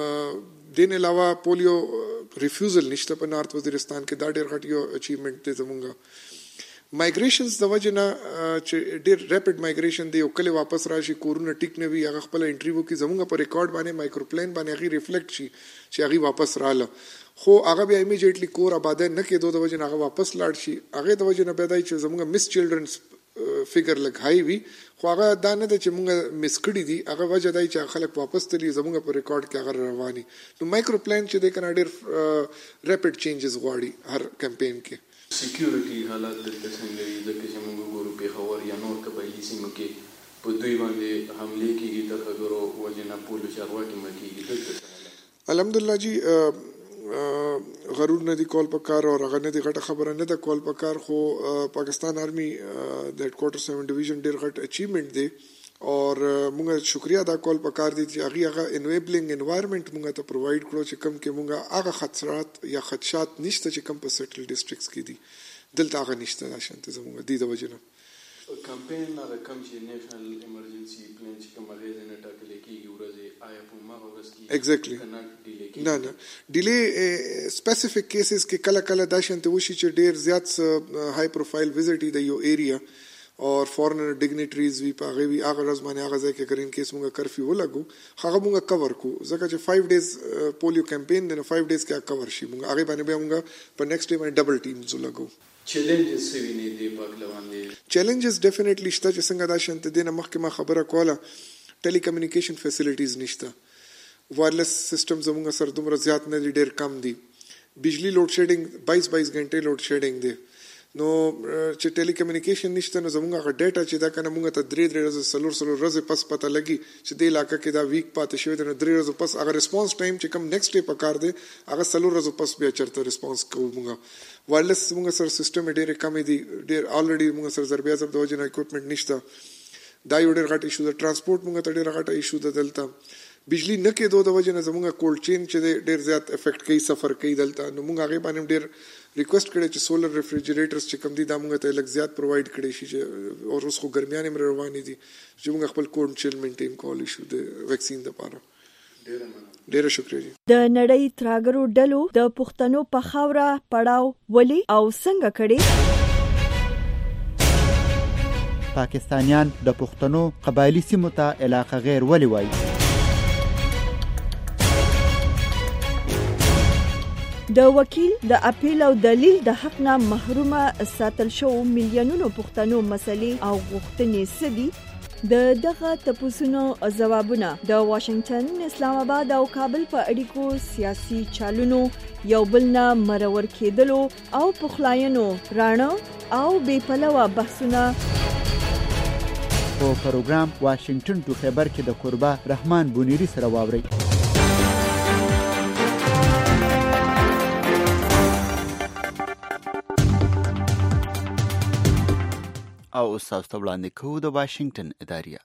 دین علاوه پولیو ریفیوزل نشته په نارتھ وزیرستان کې دا ډېر غټ یو اچیومنٹ دی زمونږه. مایګریشنز د وجه نه چې ډېر ریپډ مایګریشن دی او کله واپس راشي کورونه ټیک نه وي هغه خپل انټریو کې زمونږ په ریکارډ باندې مایکروپلین باندې هغه ریفلیکټ شي چې هغه واپس رااله خو هغه بیا ایمیډیټلی کور آباد نه کېدو د وجه نه هغه واپس لاړ شي. هغه د وجه نه پیدا چې زمونږ مس چلډرنز فګر لګ هاي وي خو هغه دا نه ده چې مونږ مس کړی دي هغه وجه دی چې خلک واپس تلي زمونږ په ریکارډ کې هغه رواني. نو مایکروپلین چې د کنه ډېر ریپډ چینجز غواړي هر کمپین کې. سکیورټي حالات د څنګه دي د چې موږ ګورو په خبر یا نور قبایلی سیمو کې په دوی باندې حمله کیږي د خبرو وجنه پولیس چارواکي مکیږي. الحمدلله جی غرور نه دی کول پکار او هغه نه دی غټه خبره نه ده کول پکار خو پاکستان آرمی د هډ کوارټر سیون ډیویژن ډیر غټ اچیومنٹ دی اور موږ شکریا ادا کول پکار دي چې هغه هغه انویبلینګ انوایرنمنت موږ ته پرووایډ کړو چې کم کې موږ هغه خطرات یا خدشات نشته چې کم په سیټل ډسټریکټس کې دي دلته هغه نشته شانته زموږ دي د وجنه کمپین هغه کم چې نیشنل ایمرجنسي پلان چې کوم هغه نه ټاکل کیږي ورځي آیا په ما ورځ کې ایگزیکټلی نه نه ډیلی سپیسیفیک کیسز کې کله کله دا شانته وشي چې ډیر زیات های پروفایل وزټ دی یو ایریا اور فورنر ډیګنیټریز وی په هغه وی هغه ورځ باندې هغه ځای کې اگر ان کیس موږ کرفیو ولګو هغه موږ کور کو ځکه چې فایو ډیز پولیو کمپین د فایو ډیز کې کور شي موږ هغه باندې به موږ په نیکسټ ډے باندې ډبل ټیمز ولګو. چیلنجز څه ویني دی پاکله باندې؟ چیلنجز ډیفینیټلی شته چې څنګه دا شنت دینه مخکې ما خبره کوله ټیلی کمیونیکیشن فیسیلیټیز نشته، وایرلیس سیستم زموږ سره دومره زیات نه دي، ډیر کم دي، بجلی لوډ شیډینګ بایس بایس غنټې لوډ شیډینګ دی، نو چې ټیلی کمیونیکیشن نشته نو زموږ هغه ډیټا چې دا کنه موږ ته درې درې ورځې څلور څلور ورځې پس پته لګي چې دې علاقه کې دا ویک پاتې شوی دی، نو درې ورځې پس هغه ریسپانس ټایم چې کوم نیکسټ ډے پکار دی هغه څلور ورځې پس بیا چرته ریسپانس کوو. موږ وایرلیس موږ سره سیستم ډېرې کمې دي، ډېر الریډي موږ سره ضربې اعظم د وجې نه اکوپمنټ نشته، دا یو ډېر غټ ایشو ده. ټرانسپورټ موږ ته ډېره غټه ایشو ده، دلته بجلی نه کېدو د وجې نه زموږ کولډ چین چې ډېر زیات افیکټ کوي سفر کوي دلته، نو موږ هغې باندې ډېر ریکوست کړی چې سولر ریفریجریټرز چې کوم دي دا موږ ته لږ زیات پرووایډ کړی شي چې اور اوس خو ګرمیانې هم روانې دي چې موږ خپل کولډ چین مینټین کولی شو د ویکسین دپاره. ډېره شکریه جی. د نړۍ تراګرو ډلو د پښتنو په خاوره پړاو ولې او څنګه کړي؟ پاکستانیان د پښتنو قبایلی سیمو ته علاقه غیر ولې وایي؟ د وکیل د اپیل او دلیل د حق نه محرومه ساتل شو میلیونونو پښتنو مسلې او غوښتنې سدي؟ د دغه تپوسونو ځوابونه د واشنگټن، اسلام آباد او کابل په اړیکو سیاسي چالونو یو بل نه مرور کېدلو او پخلاینو راڼه او بې پلوه بحثونه په پروګرام واشنگټن ټو خیبر کې د قربا رحمان بونیری سره واورئ. او استاد ته وړاندې کوو د واشنگټن اداریه.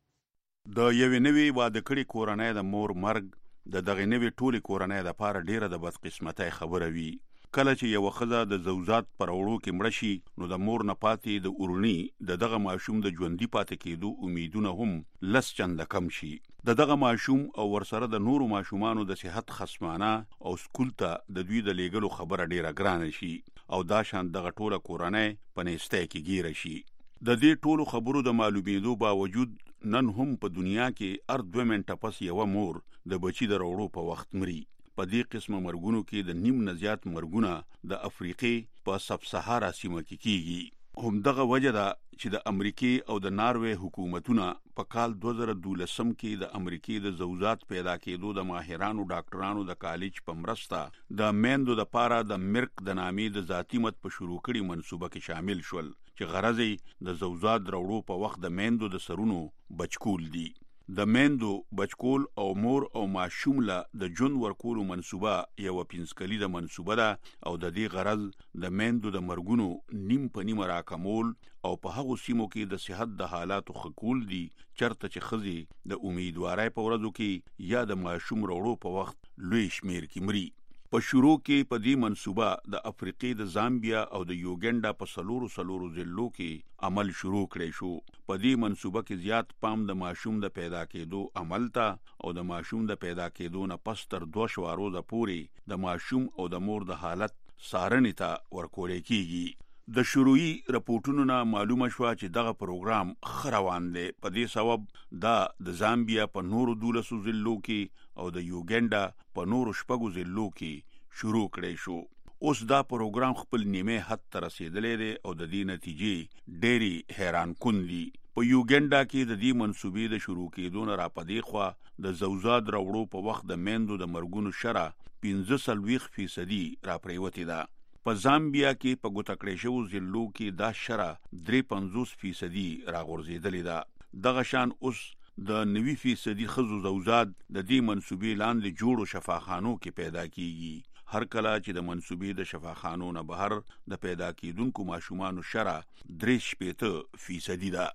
د یوې نوې واده کړې کورنۍ د مور مرګ د دغې نوې ټولې کورنۍ دپاره ډیره د بدقسمتۍ خبره وي. کله چې یوه ښځه د زوزات په راوړو کې مړه شي نو د مور نه پاتې د اورني د دغه ماشوم د ژوندي پاتې کېدو امیدونه هم لس چنده کم شي. د دغه ماشوم او ورسره د نورو ماشومانو د صحت خصمانه او سکول ته د دوی د لیږلو خبره ډیره ګرانه شي او دا شان دغه ټوله کورنۍ په نیستۍ کې ګیره شي. د دې ټولو خبرو د معلومېدو باوجود نن هم په دنیا کې هر دوه منټه پس یوه مور د بچي د راوړو په وخت مري. په دې قسمه مرګونو کې د نیم نه زیات مرګونه د افریقې په سب سهارا سیمه کې کیږي. همدغه وجه ده چې د امریکې او د ناروې حکومتونه په کال دوه زره دولسم کې د امریکې د زوزات پیدا کېدو د ماهرانو ډاکټرانو د کالج په مرسته د میندو د پاره د مرک د نامې د ذاتی مت په شروع کړي منصوبه کې شامل شول چې غرض یې د زوزات راوړو په وخت د میندو د سرونو بچکول دي. د میندو بچکول او مور او ماشوم له د جون ورکولو منصوبه یو پنځکلیزه منصوبه ده او د دې غرض د میندو د مرګونو نیم په نیمه راکمول او په هغو سیمو کې د صحت د حالاتو ښه کول دي چرته چې ښځې د امیدوارۍ په ورځو کې یا د ماشوم راوړو په وخت لوی شمیر کې مري. په شروع کې په دې منصوبه د افریقې د زامبیا او د یوګنډا په سلورو سلورو ضلعو کې عمل شروع کړی شو. په دې منصوبه کې زیات پام د ماشوم د پیدا کېدو عمل ته او د ماشوم د پیدا کېدو نه پس تر دوه شوه روزه پورې د ماشوم او د مور د حالت څارنې ته ورکولی کېږي. د شروعي رپورټونو نه معلومه شوه چې دغه پروګرام ښه روان دی. په دې سبب دا د زامبیا په نورو دولسو ضلعو کې او د یوګنډا په نورو شپږو ضلعو کې شروع کړی شو. اوس دا پروګرام خپل نیمه حد ته رسیدلی دی او د دې نتیجې ډېرې حیران کن دي. په یوګنډا کې د دې منصوبې د شروع کېدو نه راپدې خوا د زوزات راوړو په وخت د میندو د مرګونو شرح پنځه څلوېښت فیصدي راپریوتې ده. په زامبیا کې په ګوته کړی شوو ضلعو کې دا شرح درې پنځوس فیصدي راغورځېدلې ده. دغه شان اوس د نوي فیصدي ښځو زوزات د دې منصوبې لاندې جوړو شفاخانو کې پیدا کیږي. هر کله چې د منصوبې د شفاخانو نه بهر د پیدا کیدونکو ماشومانو شرح درې شپېته فیصدي ده.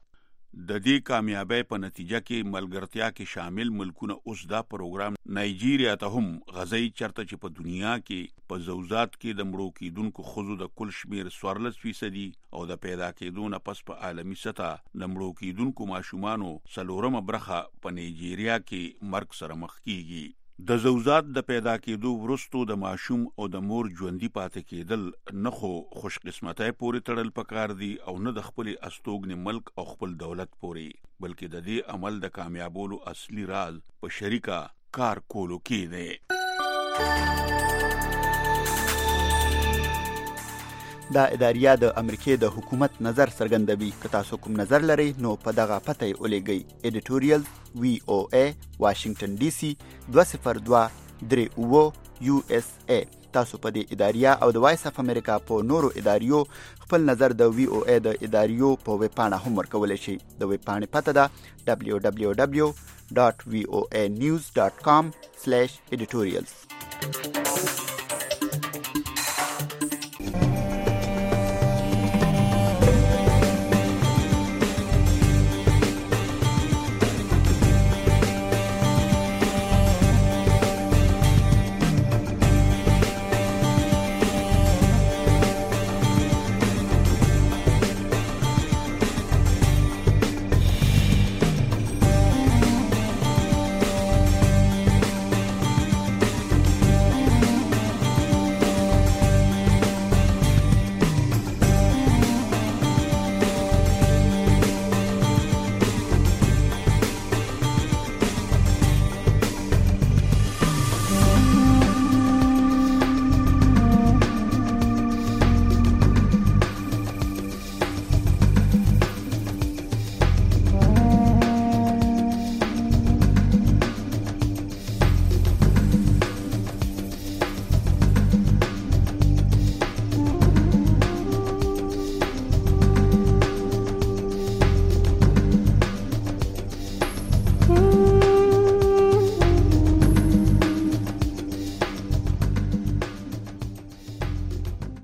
د دې کامیابۍ په نتیجه کې ملګرتیا کې شامل ملکونه اوس دا پروګرام نایجیریا ته هم غځوي چرته چې په دنیا کې په زوزات کې د مړو کیدونکو ښځو د کل شمیر څوارلس فیصدي او د پیدا کېدو نه پس په عالمي سطح د مړو کیدونکو ماشومانو څلورمه برخه په نایجیریا کې مرګ سره مخ کیږي. د زوزات د پیدا کېدو وروستو د ماشوم او د مور ژوندۍ پاتې کېدل نه خو خوش قسمتۍ پورې تړل پکار دي او نه د خپل استوګن ملک او خپل دولت پورې، بلکې د دې عمل د کامیابولو اصلي راز په شریکه کار کولو کې دی. دا اداریه د امریکای د حکومت نظر څرګندوي. که تاسو کوم نظر لرئ نو په دغه پته یې ولېږئ. ایډیټوریال وی او ای واشنگټن ډي سي دوه صفر دوه درې اوه یو اس ای. تاسو په دې اداریه او د وایس اف امریکا په نورو اداریو خپل نظر د وی او ای د اداریو په ویب پاڼه هم ورکولی شئ. د ویب پاڼې پته ده دبلیو دبلیو دبلیو ډاټ وی او ای نیوز ډاټ کام سلیش ایډیټوریالز.